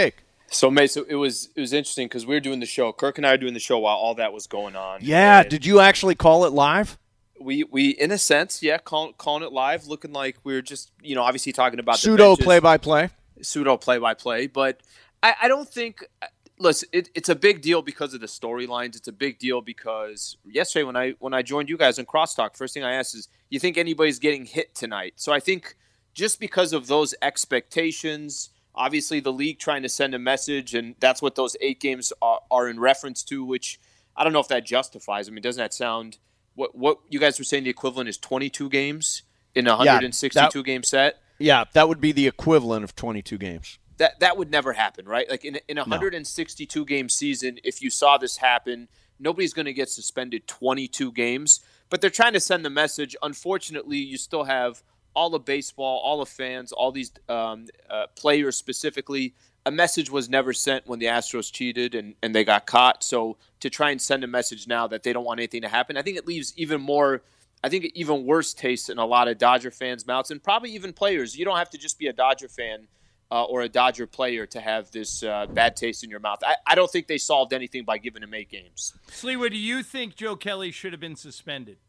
So, Mace, so it was it was interesting because we were doing the show. Kirk and I were doing the show while all that was going on. Yeah. Did you actually call it live? We, we in a sense, yeah, call, calling it live, looking like we were just, you know, obviously talking about Pseudo the play-by-play. Pseudo play-by-play. But I, I don't think – listen, it, it's a big deal because of the storylines. It's a big deal because yesterday when I when I joined you guys in Crosstalk, first thing I asked is, you think anybody's getting hit tonight? So I think just because of those expectations – obviously, the league trying to send a message, and that's what those eight games are, are in reference to, which I don't know if that justifies. I mean, doesn't that sound what, – what you guys were saying the equivalent is twenty-two games in a one hundred sixty-two game set? Yeah, that would be the equivalent of twenty-two games. That that would never happen, right? Like in, in a one hundred sixty-two game season, if you saw this happen, nobody's going to get suspended twenty-two games. But they're trying to send the message. Unfortunately, you still have – all of baseball, all of fans, all these um, uh, players specifically, a message was never sent when the Astros cheated and, and they got caught. So to try and send a message now that they don't want anything to happen, I think it leaves even more, I think even worse taste in a lot of Dodger fans' mouths and probably even players. You don't have to just be a Dodger fan uh, or a Dodger player to have this uh, bad taste in your mouth. I, I don't think they solved anything by giving him eight games. Sliwa, do you think Joe Kelly should have been suspended?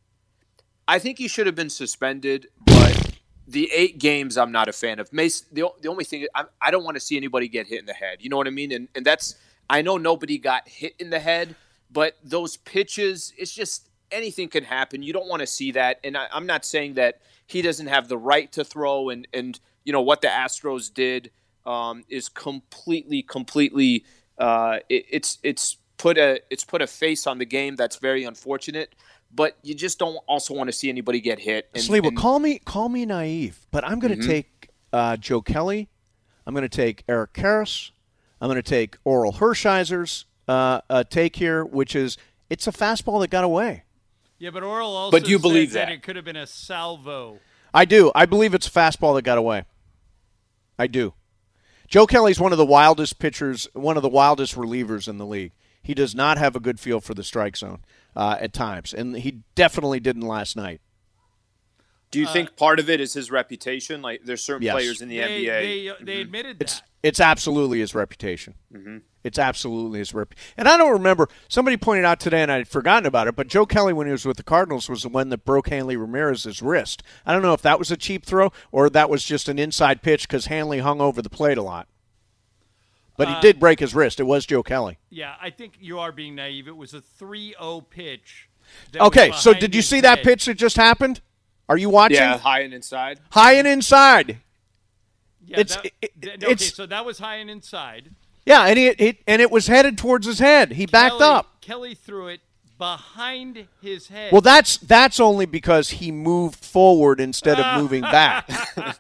I think he should have been suspended, but the eight games I'm not a fan of. Mace, the, the only thing, I, I don't want to see anybody get hit in the head. You know what I mean? And, and that's, I know nobody got hit in the head, but those pitches, it's just anything can happen. You don't want to see that. And I, I'm not saying that he doesn't have the right to throw and, and you know, what the Astros did um, is completely, completely, uh, it, it's, it's put a, it's put a face on the game that's very unfortunate. But you just don't also want to see anybody get hit. And, Sliwa, and, call me call me naive, but I'm going to mm-hmm. take uh, Joe Kelly. I'm going to take Eric Karras. I'm going to take Oral Hershiser's uh, uh, take here, which is it's a fastball that got away. Yeah, but Oral also but you believe that? that it could have been a salvo. I do. I believe it's a fastball that got away. I do. Joe Kelly's one of the wildest pitchers, one of the wildest relievers in the league. He does not have a good feel for the strike zone uh, at times, and he definitely didn't last night. Do you Uh, think part of it is his reputation? Like, there's certain Yes. players in the They, N B A. they, uh, they Mhm. admitted It's that. it's absolutely his reputation. Mhm. It's absolutely his rep. And I don't remember, somebody pointed out today, and I'd forgotten about it, but Joe Kelly, when he was with the Cardinals, was the one that broke Hanley Ramirez's wrist. I don't know if that was a cheap throw or that was just an inside pitch because Hanley hung over the plate a lot. But he Uh, did break his wrist. It was Joe Kelly. Yeah, I think you are being naive. It was a three oh pitch. that Okay, was so behind did you his see that head. pitch that just happened? Are you watching? Yeah, high and inside. High and inside. Yeah, It's- that- it- th- it- okay, it's- so that was high and inside. Yeah, and it, it and it was headed towards his head. He backed Kelly, up. Kelly threw it behind his head. Well, that's that's only because he moved forward instead of moving back.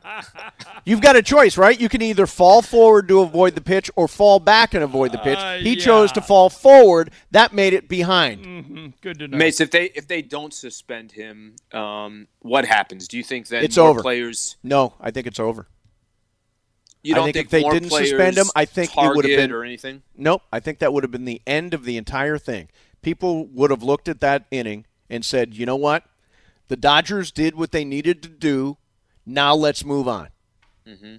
You've got a choice, right? You can either fall forward to avoid the pitch or fall back and avoid the pitch. Uh, he chose to yeah. fall forward. That made it behind. hmm Good to know. Mace, if they if they don't suspend him, um, what happens? Do you think then It's more over. players? No, I think it's over. You I don't think think, if they more didn't players suspend him, I think it would have target been- or anything. Nope, I think that would have been the end of the entire thing. People would have looked at that inning and said, you know what? The Dodgers did what they needed to do. Now let's move on. Mm-hmm.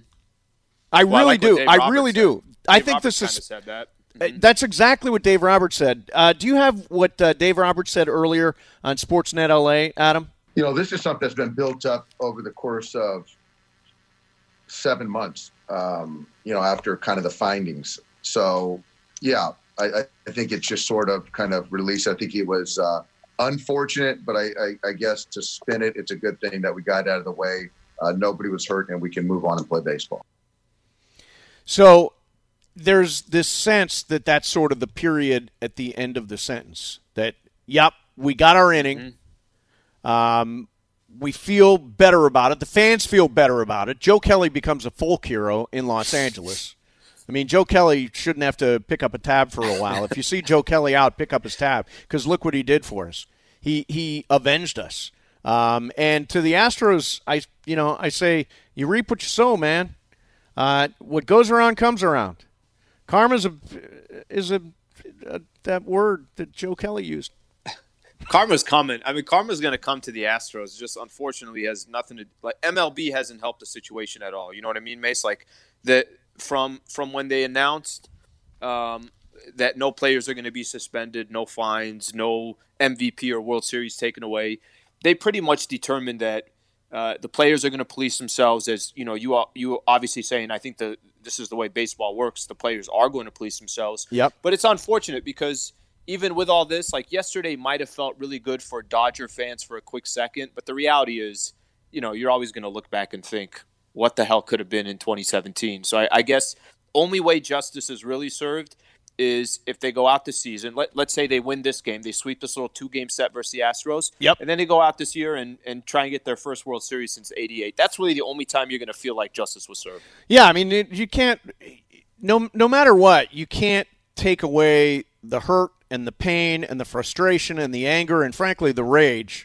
I Well, I really like what do. Dave I Roberts really said. do. I Dave think Roberts this kinda is. said that. Uh, Mhm. That's exactly what Dave Roberts said. Uh, do you have what uh, Dave Roberts said earlier on Sportsnet L A, Adam? You know, this is something that's been built up over the course of seven months, um, you know, after kind of the findings. So, yeah, I, I think it's just sort of kind of released. I think it was uh, unfortunate, but I, I, I guess to spin it, it's a good thing that we got out of the way. Uh, nobody was hurt, and we can move on and play baseball. So there's this sense that that's sort of the period at the end of the sentence. That, yep, we got our inning. Mm-hmm. Um, we feel better about it. The fans feel better about it. Joe Kelly becomes a folk hero in Los Angeles. I mean, Joe Kelly shouldn't have to pick up a tab for a while. If you see Joe Kelly out, pick up his tab, because look what he did for us. He he avenged us. Um, and to the Astros, I you know I say you reap what you sow, man. Uh, what goes around comes around. Karma's a is a, a that word that Joe Kelly used. Karma's coming. I mean, Karma's going to come to the Astros. Just unfortunately has nothing to like. M L B hasn't helped the situation at all. You know what I mean, Mace? Like the from from when they announced um, that no players are going to be suspended, no fines, no M V P or World Series taken away. They pretty much determined that uh, the players are going to police themselves. As you know, you you obviously saying, I think the this is the way baseball works. The players are going to police themselves. Yep. But it's unfortunate because even with all this, like yesterday might have felt really good for Dodger fans for a quick second. But the reality is, you know, you're always going to look back and think, what the hell could have been in twenty seventeen? So I, I guess only way justice is really served is if they go out this season. Let, let's say they win this game. They sweep this little two-game set versus the Astros. Yep. And then they go out this year and, and try and get their first World Series since eighty-eight. That's really the only time you're going to feel like justice was served. Yeah, I mean, it, you can't – no no matter what, you can't take away the hurt and the pain and the frustration and the anger and, frankly, the rage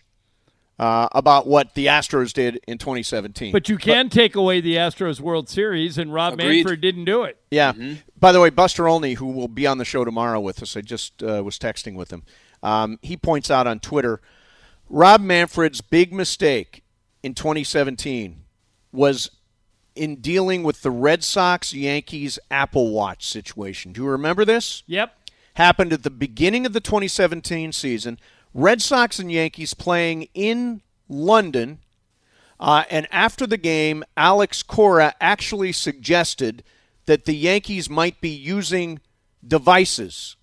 uh, about what the Astros did in twenty seventeen. But you can but, take away the Astros World Series, and Rob agreed. Manfred didn't do it. Yeah. Mm-hmm. By the way, Buster Olney, who will be on the show tomorrow with us, I just uh, was texting with him. Um, he points out on Twitter, Rob Manfred's big mistake in twenty seventeen was in dealing with the Red Sox-Yankees Apple Watch situation. Do you remember this? Yep. Happened at the beginning of the twenty seventeen season. Red Sox and Yankees playing in London. Uh, and after the game, Alex Cora actually suggested that the Yankees might be using devices.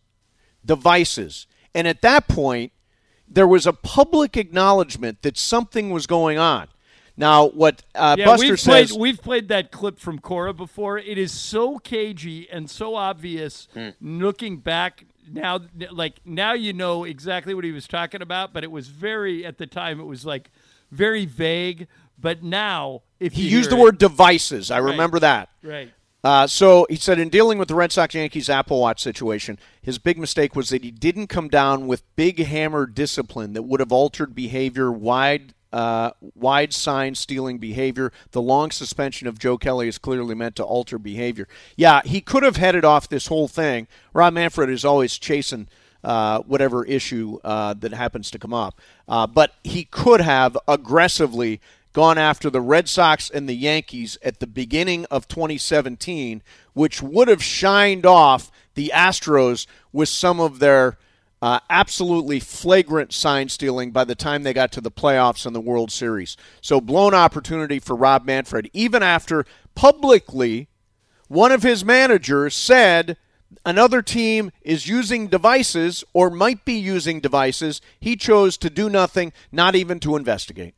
Devices. And at that point, there was a public acknowledgement that something was going on. Now, what uh, yeah, Buster we've says... Played, we've played that clip from Cora before. It is so cagey and so obvious mm. looking back now. Like, now you know exactly what he was talking about, but it was very, at the time, it was like very vague. But now, if He you used the it, word devices. I right, remember that. Right. Uh, so he said in dealing with the Red Sox-Yankees Apple Watch situation, his big mistake was that he didn't come down with big hammer discipline that would have altered behavior, wide uh, wide sign stealing behavior. The long suspension of Joe Kelly is clearly meant to alter behavior. Yeah, he could have headed off this whole thing. Rob Manfred is always chasing uh, whatever issue uh, that happens to come up. Uh, but he could have aggressively gone after the Red Sox and the Yankees at the beginning of twenty seventeen, which would have shined off the Astros with some of their uh, absolutely flagrant sign stealing by the time they got to the playoffs and the World Series. So blown opportunity for Rob Manfred, even after publicly one of his managers said another team is using devices or might be using devices. He chose to do nothing, not even to investigate.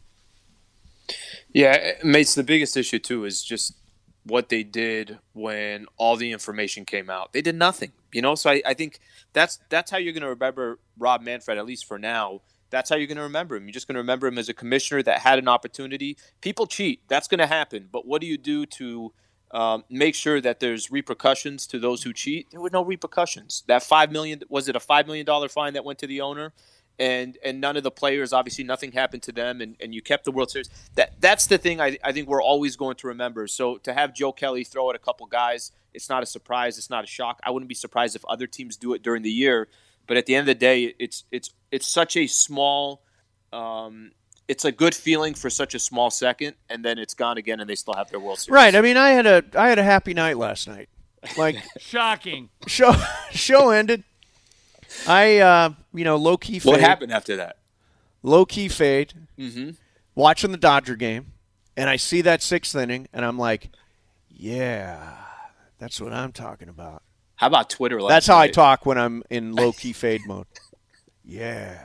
Yeah, Mates, the biggest issue, too, is just what they did when all the information came out. They did nothing, you know? So I, I think that's that's how you're going to remember Rob Manfred, at least for now. That's how you're going to remember him. You're just going to remember him as a commissioner that had an opportunity. People cheat. That's going to happen. But what do you do to um, make sure that there's repercussions to those who cheat? There were no repercussions. That five million dollars, was it a five million dollars fine that went to the owner? And and none of the players, obviously nothing happened to them, and, and you kept the World Series. That That's the thing I, I think we're always going to remember. So to have Joe Kelly throw at a couple guys, it's not a surprise. It's not a shock. I wouldn't be surprised if other teams do it during the year. But at the end of the day, it's it's it's such a small um, – it's a good feeling for such a small second, and then it's gone again, and they still have their World Series. Right. I mean, I had a I had a happy night last night. Like shocking. Show show ended. I, uh, you know, low-key fade. What happened after that? Low-key fade. Mm-hmm. Watching the Dodger game, and I see that sixth inning, and I'm like, yeah, that's what I'm talking about. How about Twitter? That's how I talk when I'm in low-key fade mode. Yeah.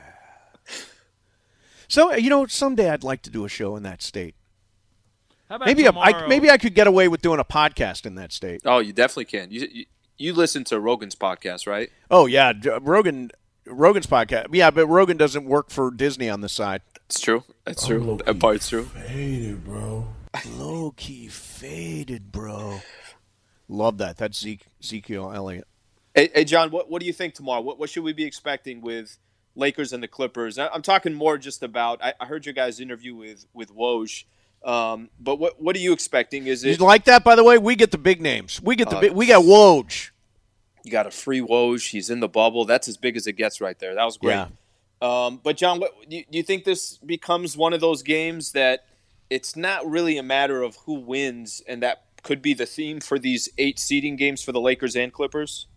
So, you know, someday I'd like to do a show in that state. How about maybe, a, I, maybe I could get away with doing a podcast in that state. Oh, you definitely can. You, you You listen to Rogan's podcast, right? Oh, yeah. Rogan, Rogan's podcast. Yeah, but Rogan doesn't work for Disney on the side. It's true. That's true. That part's true. Faded, bro. Low-key faded, bro. Love that. That's Zeke, Ezekiel Elliott. Hey, hey, John, what, what do you think tomorrow? What, what should we be expecting with Lakers and the Clippers? I'm talking more just about – I heard your guys' interview with, with Woj. Um, but what what are you expecting? Is it you like that? By the way, we get the big names. We get the uh, big, we got Woj. You got a free Woj. He's in the bubble. That's as big as it gets right there. That was great. Yeah. Um, but John, what, do, you, do you think this becomes one of those games that it's not really a matter of who wins and that could be the theme for these eight seeding games for the Lakers and Clippers?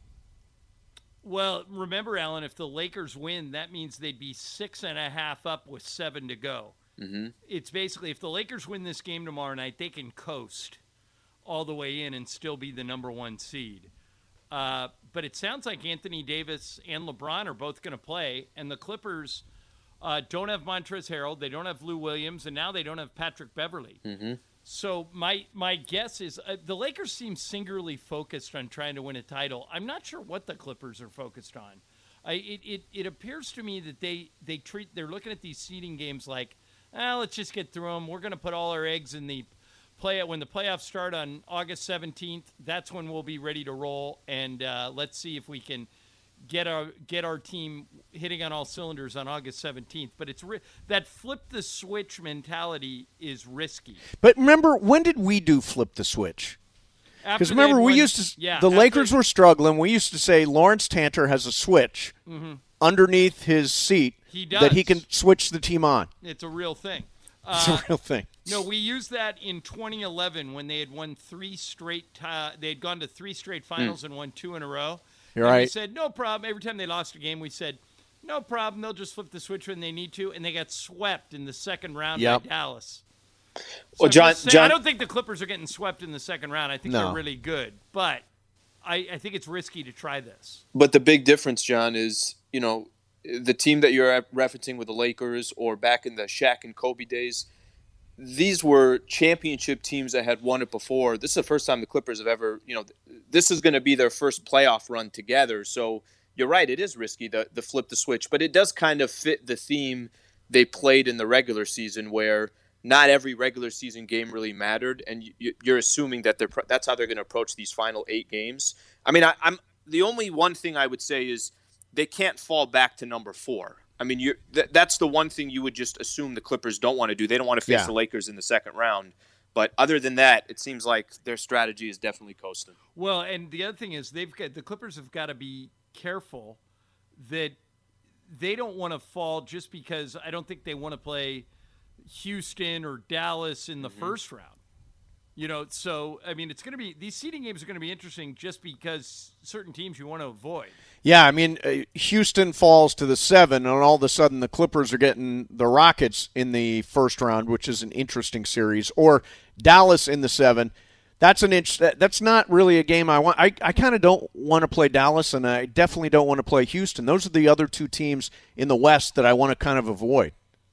Well, remember, Alan, if the Lakers win, that means they'd be six and a half up with seven to go. Mm-hmm. It's basically, if the Lakers win this game tomorrow night, they can coast all the way in and still be the number one seed. Uh, but it sounds like Anthony Davis and LeBron are both going to play, and the Clippers uh, don't have Montrezl Harrell, they don't have Lou Williams, and now they don't have Patrick Beverley. Mm-hmm. So my my guess is uh, the Lakers seem singularly focused on trying to win a title. I'm not sure what the Clippers are focused on. I, it, it it appears to me that they they treat they're looking at these seeding games like, ah, let's just get through them. We're going to put all our eggs in the play when the playoffs start on August seventeenth. That's when we'll be ready to roll, and uh, let's see if we can get our get our team hitting on all cylinders on August seventeenth. But it's ri- that flip the switch mentality is risky. But remember, when did we do flip the switch? Because remember, we won, used to. yeah, the after, Lakers were struggling. We used to say Lawrence Tanter has a switch mm-hmm. underneath his seat he does. that he can switch the team on. It's a real thing. It's Uh, a real thing. No, we used that in twenty eleven when they had won three straight. Uh, they had gone to three straight finals mm. and won two in a row. You're and right. We said no problem. Every time they lost a game, we said no problem. They'll just flip the switch when they need to, and they got swept in the second round yep. by Dallas. So well, John, saying, John, I don't think the Clippers are getting swept in the second round. I think no. they're really good, but I, I think it's risky to try this. But the big difference, John, is you know the team that you're referencing with the Lakers, or back in the Shaq and Kobe days. These were championship teams that had won it before. This is the first time the Clippers have ever, you know, this is going to be their first playoff run together. So you're right, it is risky to, to flip the switch, but it does kind of fit the theme they played in the regular season, where not every regular season game really mattered, and you, you're assuming that they're that's how they're going to approach these final eight games. I mean, I, I'm the only one thing I would say is they can't fall back to number four. I mean, you're, th- that's the one thing you would just assume the Clippers don't want to do. They don't want to face yeah. the Lakers in the second round. But other than that, it seems like their strategy is definitely coasting. Well, and the other thing is they've got the Clippers have got to be careful that they don't want to fall just because I don't think they want to play Houston or Dallas in the mm-hmm. first round. You know, so, I mean, it's going to be – these seeding games are going to be interesting just because certain teams you want to avoid. Yeah, I mean, uh, Houston falls to the seven, and all of a sudden the Clippers are getting the Rockets in the first round, which is an interesting series, or Dallas in the seven. That's an inch. That, that's not really a game I want. I, I kind of don't want to play Dallas, and I definitely don't want to play Houston. Those are the other two teams in the West that I want to kind of avoid.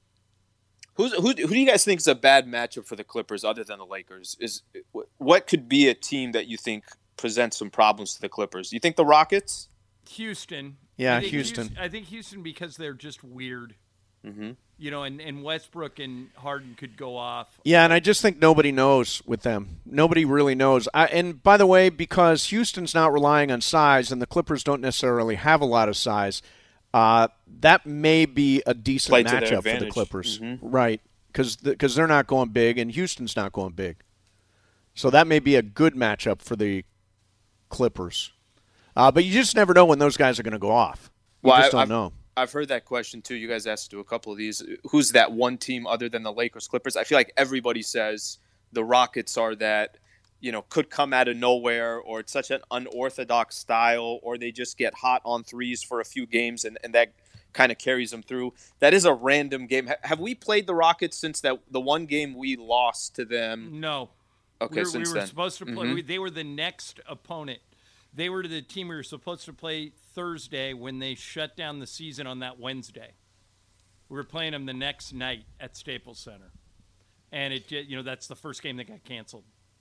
Who's, who, who do you guys think is a bad matchup for the Clippers other than the Lakers? Is what could be a team that you think presents some problems to the Clippers? You think the Rockets? Houston. Yeah, I think Houston. Houston. I think Houston because they're just weird. Mm-hmm. You know, and, and Westbrook and Harden could go off. Yeah, and I just think nobody knows with them. Nobody really knows. I, and by the way, because Houston's not relying on size and the Clippers don't necessarily have a lot of size, Uh, that may be a decent Play to their matchup for the advantage. Clippers, Mm-hmm. right? Because because they're not going big and Houston's not going big, so that may be a good matchup for the Clippers. Uh, but you just never know when those guys are going to go off. You well, just don't I've, know. I've heard that question too. You guys asked to do a couple of these. Who's that one team other than the Lakers, Clippers? I feel like everybody says the Rockets are that. You know, could come out of nowhere, or it's such an unorthodox style, or they just get hot on threes for a few games, and, and that kind of carries them through. That is a random game. Ha- have we played the Rockets since that the one game we lost to them? No. Okay, we were, since we were then. supposed to play. Mm-hmm. We, they were the next opponent. They were the team we were supposed to play Thursday when they shut down the season on that Wednesday. We were playing them the next night at Staples Center, and it you know that's the first game that got canceled.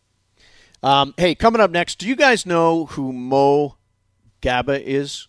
Um, hey, coming up next, do you guys know who Mo Gaba is?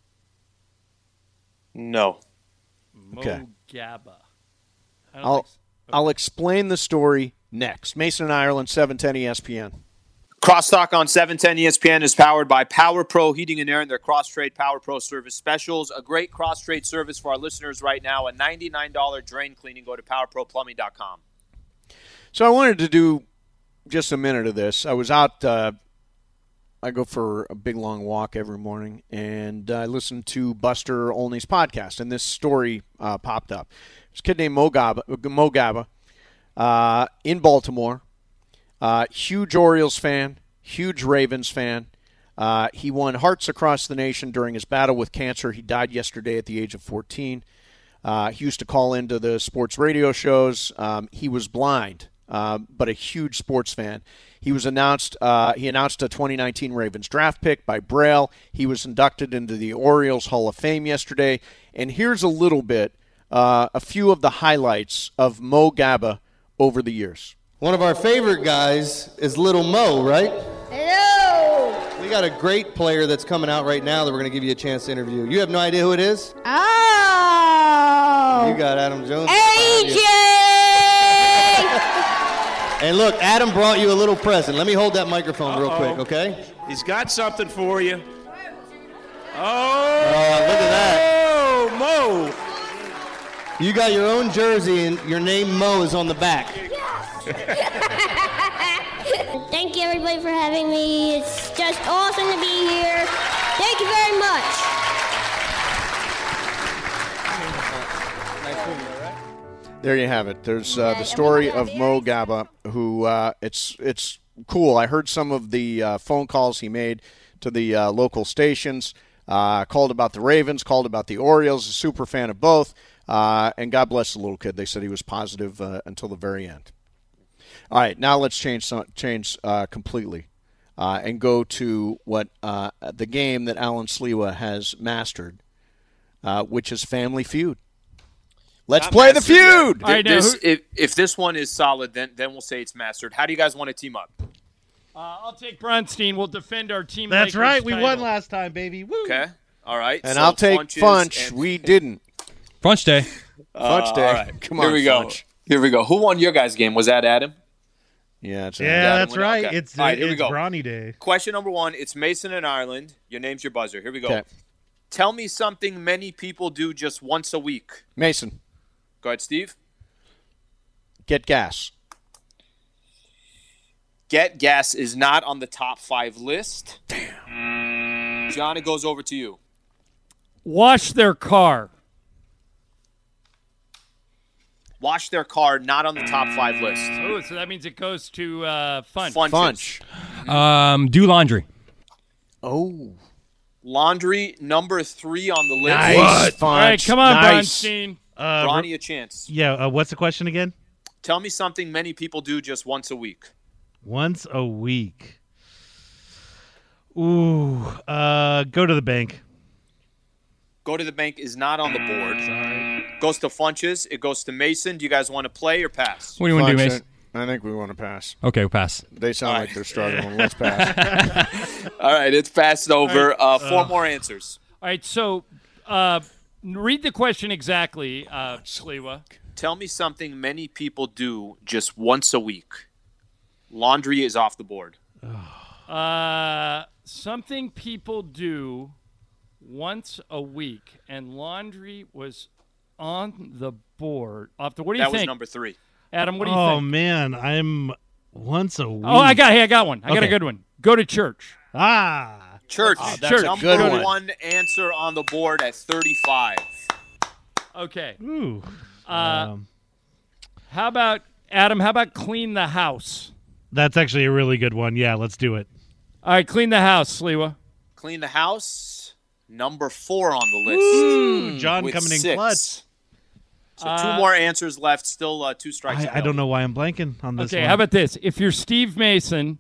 No. Mo Okay. Gaba. I don't I'll think so. Okay. I'll explain the story next. Mason and Ireland, seven ten E S P N. Crosstalk on seven ten E S P N is powered by Power Pro Heating and Air and their Cross Trade Power Pro service specials. A great cross trade service for our listeners right now. A ninety-nine dollars drain cleaning. Go to power pro plumbing dot com. So I wanted to do just a minute of this. I was out, uh, I go for a big long walk every morning, and I listened to Buster Olney's podcast, and this story uh, popped up. There's a kid named Mo Gaba, Mo Gaba uh, in Baltimore. Uh, huge Orioles fan, huge Ravens fan. Uh, he won hearts across the nation during his battle with cancer. He died yesterday at the age of fourteen. Uh, he used to call into the sports radio shows. Um, he was blind, uh, but a huge sports fan. He was announced. Uh, he announced a twenty nineteen Ravens draft pick by Braille. He was inducted into the Orioles Hall of Fame yesterday. And here's a little bit, uh, a few of the highlights of Mo Gaba over the years. One of our favorite guys is Little Mo, right? Hello! We got a great player that's coming out right now that we're going to give you a chance to interview. You have no idea who it is? Oh! You got Adam Jones. A J! And look, Adam brought you a little present. Let me hold that microphone real Uh-oh. quick, okay? He's got something for you. Oh, Oh, look at that. Mo! You got your own jersey and your name Mo is on the back. Thank you, everybody, for having me. It's just awesome to be here. Thank you very much. There you have it. There's uh, the story of Mo Gaba, who uh, it's it's cool. I heard some of the uh, phone calls he made to the uh, local stations. Uh, called about the Ravens, called about the Orioles. A super fan of both. Uh, and God bless the little kid. They said he was positive uh, until the very end. All right, now let's change some, change uh, completely uh, and go to what uh, the game that Alan Sliwa has mastered, uh, which is Family Feud. Let's Not play the mastered yet. feud. Th- this- if, if this one is solid, then then we'll say it's mastered. How do you guys want to team up? Uh, I'll take Bronstein. We'll defend our team. That's Lakers right. We title. won last time, baby. Woo. Okay. All right. And so I'll take Funches Funch. and- We didn't. Funch day. Funch day. all right. Come Here on, we go. Funch. Here we go. Who won your guys' game? Was that Adam? Yeah, it's Yeah, Adam that's won it? right. Okay. It's All right, here we it's go. Brawny Day. Question number one. It's Mason in Ireland. Your name's your buzzer. Here we go. Okay. Tell me something many people do just once a week. Mason, Go ahead, Steve. get gas. Get gas is not on the top five list. Damn. John, it goes over to you. Wash their car. Wash their car, not on the top five list. Oh, so that means it goes to uh, Funch. Funches. Funch. Um, do laundry. Oh. Laundry, number three on the list. Nice. All Funch. right, come on, nice. Bronstein. Uh, Ronnie, a chance. yeah, uh, what's the question again? Tell me something many people do just once a week. Once a week. Ooh, uh, go to the bank. Go to the bank is not on the board. Sorry. Goes to Funches. It goes to Mason. Do you guys want to play or pass? What do you want to do, Funch, Mace? I think we want to pass. Okay, we'll pass. They sound All like right. they're struggling. Let's pass. All right, it's passed over. Uh, four Uh, more answers. All right, so uh, read the question exactly, uh, Sliwa. Tell me something many people do just once a week. Laundry is off the board. Uh, something people do once a week, and laundry was on the board. Off the, what do you that think? was number three. Adam, what do you Oh think? man, I'm once a week. Oh, I got, hey, I got one. I got a Okay. good one. Go to church. Ah, Church. Oh, that's Church. a Number good one. one answer on the board at thirty-five. Okay. ooh. Uh, Um, how about, Adam, how about clean the house? that's actually a really good one. Yeah, let's do it. All right, clean the house, Sliwa. Clean the house. Number four on the list. Ooh, John with coming in six. clutch. So Uh, two more answers left. Still uh, two strikes. I, I available. don't know why I'm blanking on this Okay, one. how about this? If you're Steve Mason,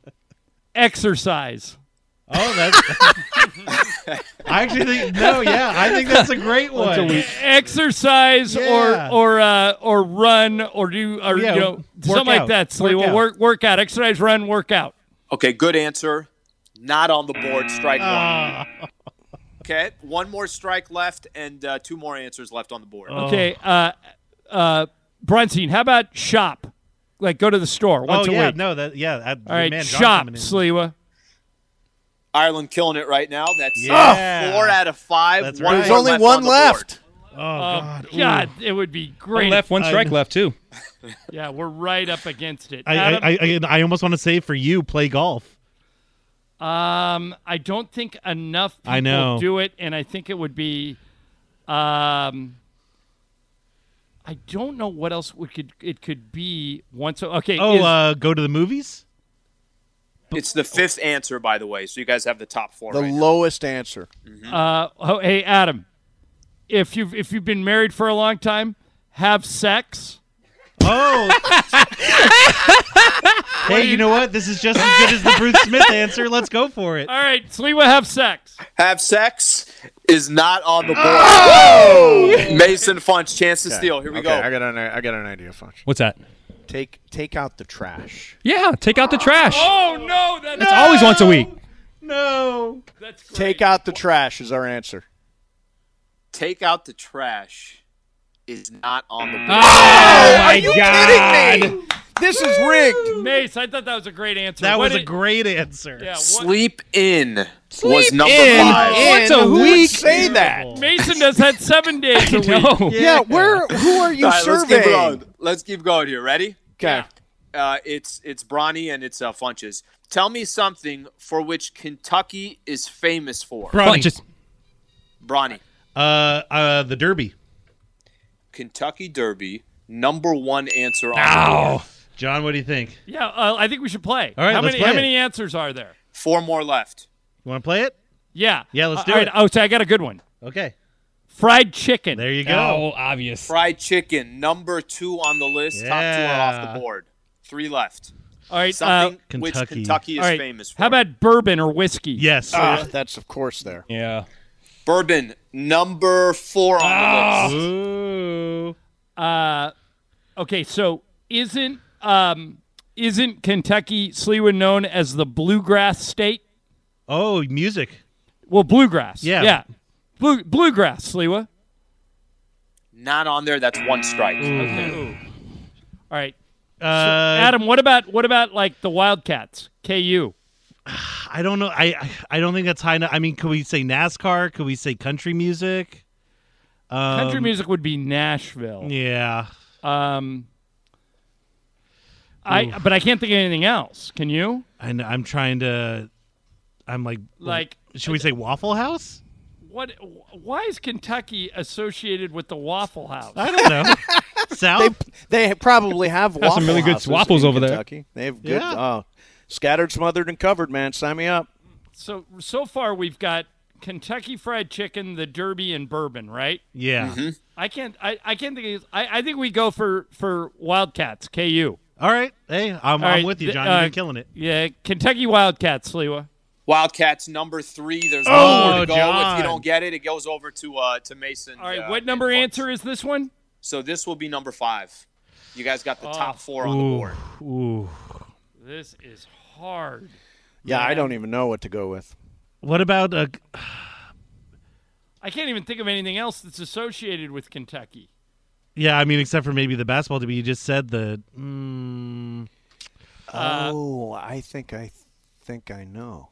exercise. Oh, that's. I actually think no. Yeah, I think that's a great one. Exercise Yeah. or or uh, or run or do or Yeah, you know work something like out. that. Work Sliwa. out. Work work out. Exercise, run, work out. Okay, good answer. Not on the board. Strike Ah. one. Okay, one more strike left and uh, two more answers left on the board. Oh. Okay, uh, uh, Bronstein, how about shop? Like go to the store once oh a yeah, week. no, that yeah. I, All right, man, John shop, coming in. Sliwa. Ireland killing it right now. That's Yeah. four out of five. That's One right. There's more only left one on the left. board. Oh Oh God, God, Ooh. it would be One great. left, one I strike know. left too. Yeah, we're right up against it. I, Adam? I, I I almost want to say for you, play golf. Um, I don't think enough people I know. do it, and I think it would be, um, I I don't know what else we could it could be once. Okay. Oh, is- uh, go to the movies? It's the fifth answer, by the way. So you guys have the top four. The right lowest answer. Uh, oh, hey, Adam, if you've if you've been married for a long time, have sex. Oh. Hey, you know what? This is just as good as the Bruce Smith answer. Let's go for it. All right, Sliwa, have sex. Have sex is not on the board. Oh! Mason Funch, chance to Okay. steal. Here we okay, go. I got an I got an idea, Funch. What's that? Take take out the trash. Yeah, take out the trash. Oh no, that's, That's always once a week. No. That's great. Take out the trash is our answer. Take out the trash is not on the board. Oh, my Are you God. kidding me? This is rigged. Mace, I thought that was a great answer. That What was a did- great answer. Yeah, what, Sleep in was Sleep number in. five. Once a Who would week. say that? Mason has had seven days a week. No. Yeah, where? Who are you All right, let's keep surveying? going. Let's keep going here. Ready? Okay. Uh, it's it's Bronny and it's uh, Funches. Tell me something for which Kentucky is famous for. Bronny. Just Bronny. Uh, uh, the Derby. Kentucky Derby, number one answer on the Ow. board. John, what do you think? Yeah, uh, I think we should play. All right, how let's many play how it. many answers are there? Four more left. You want to play it? Yeah. Yeah, let's Uh, do all right, it. Oh, so I got a good one. Okay. Fried chicken. There you go. Oh, obvious. Fried chicken, number two on the list. Top two are off Yeah. the board. Three left. All right. Something uh, which Kentucky. Kentucky is all right. famous for. How about bourbon or whiskey? Yes. Ah, that's of course there. Yeah. Bourbon, number four on Ah. the list. Ooh. Uh, okay, so isn't um isn't Kentucky Sliwa known as the bluegrass state? Oh, music. Well, bluegrass. Yeah. Yeah. Blue bluegrass, Sliwa. Not on there. That's one strike. Okay. All right. Uh, So, Adam, what about what about like the Wildcats? K U. I don't know. I I- I don't think that's high enough. I mean, could we say NASCAR? Could we say country music? Um, Country music would be Nashville. Yeah. Um I but I can't think of anything else. Can you? I know, I'm trying to. I'm like. Like Should we say Waffle House? what why is Kentucky associated with the Waffle House? I don't know. South. They they probably have Got waffle some really good houses waffles in over there. Kentucky. They have good. Yeah. Oh, scattered, smothered, and covered. Man, sign me up. So so far we've got Kentucky Fried Chicken, the Derby, and bourbon, right? Yeah. I can't I, I can't think of I, I think we go for for Wildcats, K U. All right. Hey, I'm, All I'm right, with you, th- John. uh, You're killing it. Yeah, Kentucky Wildcats, Sliwa. Wildcats, number three. There's Oh, one more to go. If John. you don't get it, it goes over to uh, to Mason. All right, uh, what number and Funch. answer is this one? So this will be number five. You guys got the Oh. top four on the Ooh. board. Ooh. This is hard. Yeah, I Man. don't even know what to go with. What about uh, I can't even think of anything else that's associated with Kentucky. yeah, I mean, except for maybe the basketball team. You just said the. Mm, Uh, oh, I think I think I know.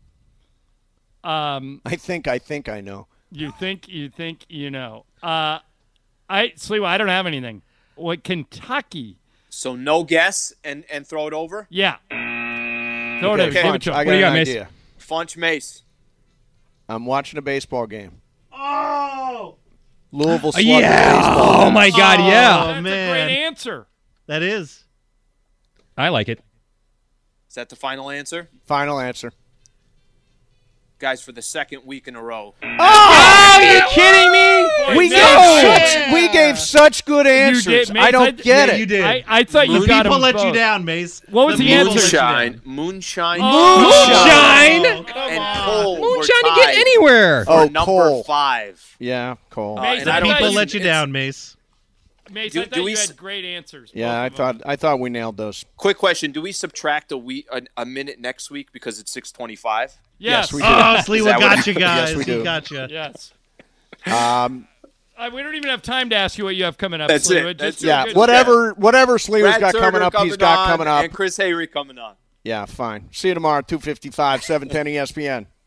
Um, I think I think I know. you think you think you know. Uh, I Sliwa, I don't have anything. What Kentucky? So no guess and and throw it over. Yeah. Throw it Okay, over. Give it Funch, to him. I What got do you an got, Mace? idea. Funch Mace. I'm watching a baseball game. oh. Louisville Slugger Yeah. baseball. Oh my God. Oh, Yeah. That's a man. great answer. That is. I like it. Is that the final answer, Final answer. guys? For the second week in a row. Oh, are you kidding me? We no. gave such we gave such good answers. did, Mace. I don't I- get Yeah, it. you did. I, I thought you The got people them let you both. down, Mace. What was the people answer? let you down. Moonshine, moonshine, Moonshine. and Cole. were Moonshine to tied get anywhere. for Oh, number Cole. five. Yeah, Cole. Uh, Mace, and I I don't thought People think you- let you it's- down, Mace. Mace, Do- I thought do you we had s- great answers. yeah, I both of them. thought I thought we nailed those. Quick question: do we subtract a week a, a minute next week because it's six twenty-five? Yes, Yes, we Oh, Is Sliwa that what- got you guys. Yes, we He do. got you. Yes. Um, Uh, we don't even have time to ask you what you have coming up. That's Sliwa. it. Just That's do yeah, a good- whatever whatever Sliwa's Brad got Turner coming up, he's got on, coming up. and Chris Hayrie coming on. Yeah, fine. See you tomorrow, two fifty-five, seven ten E S P N.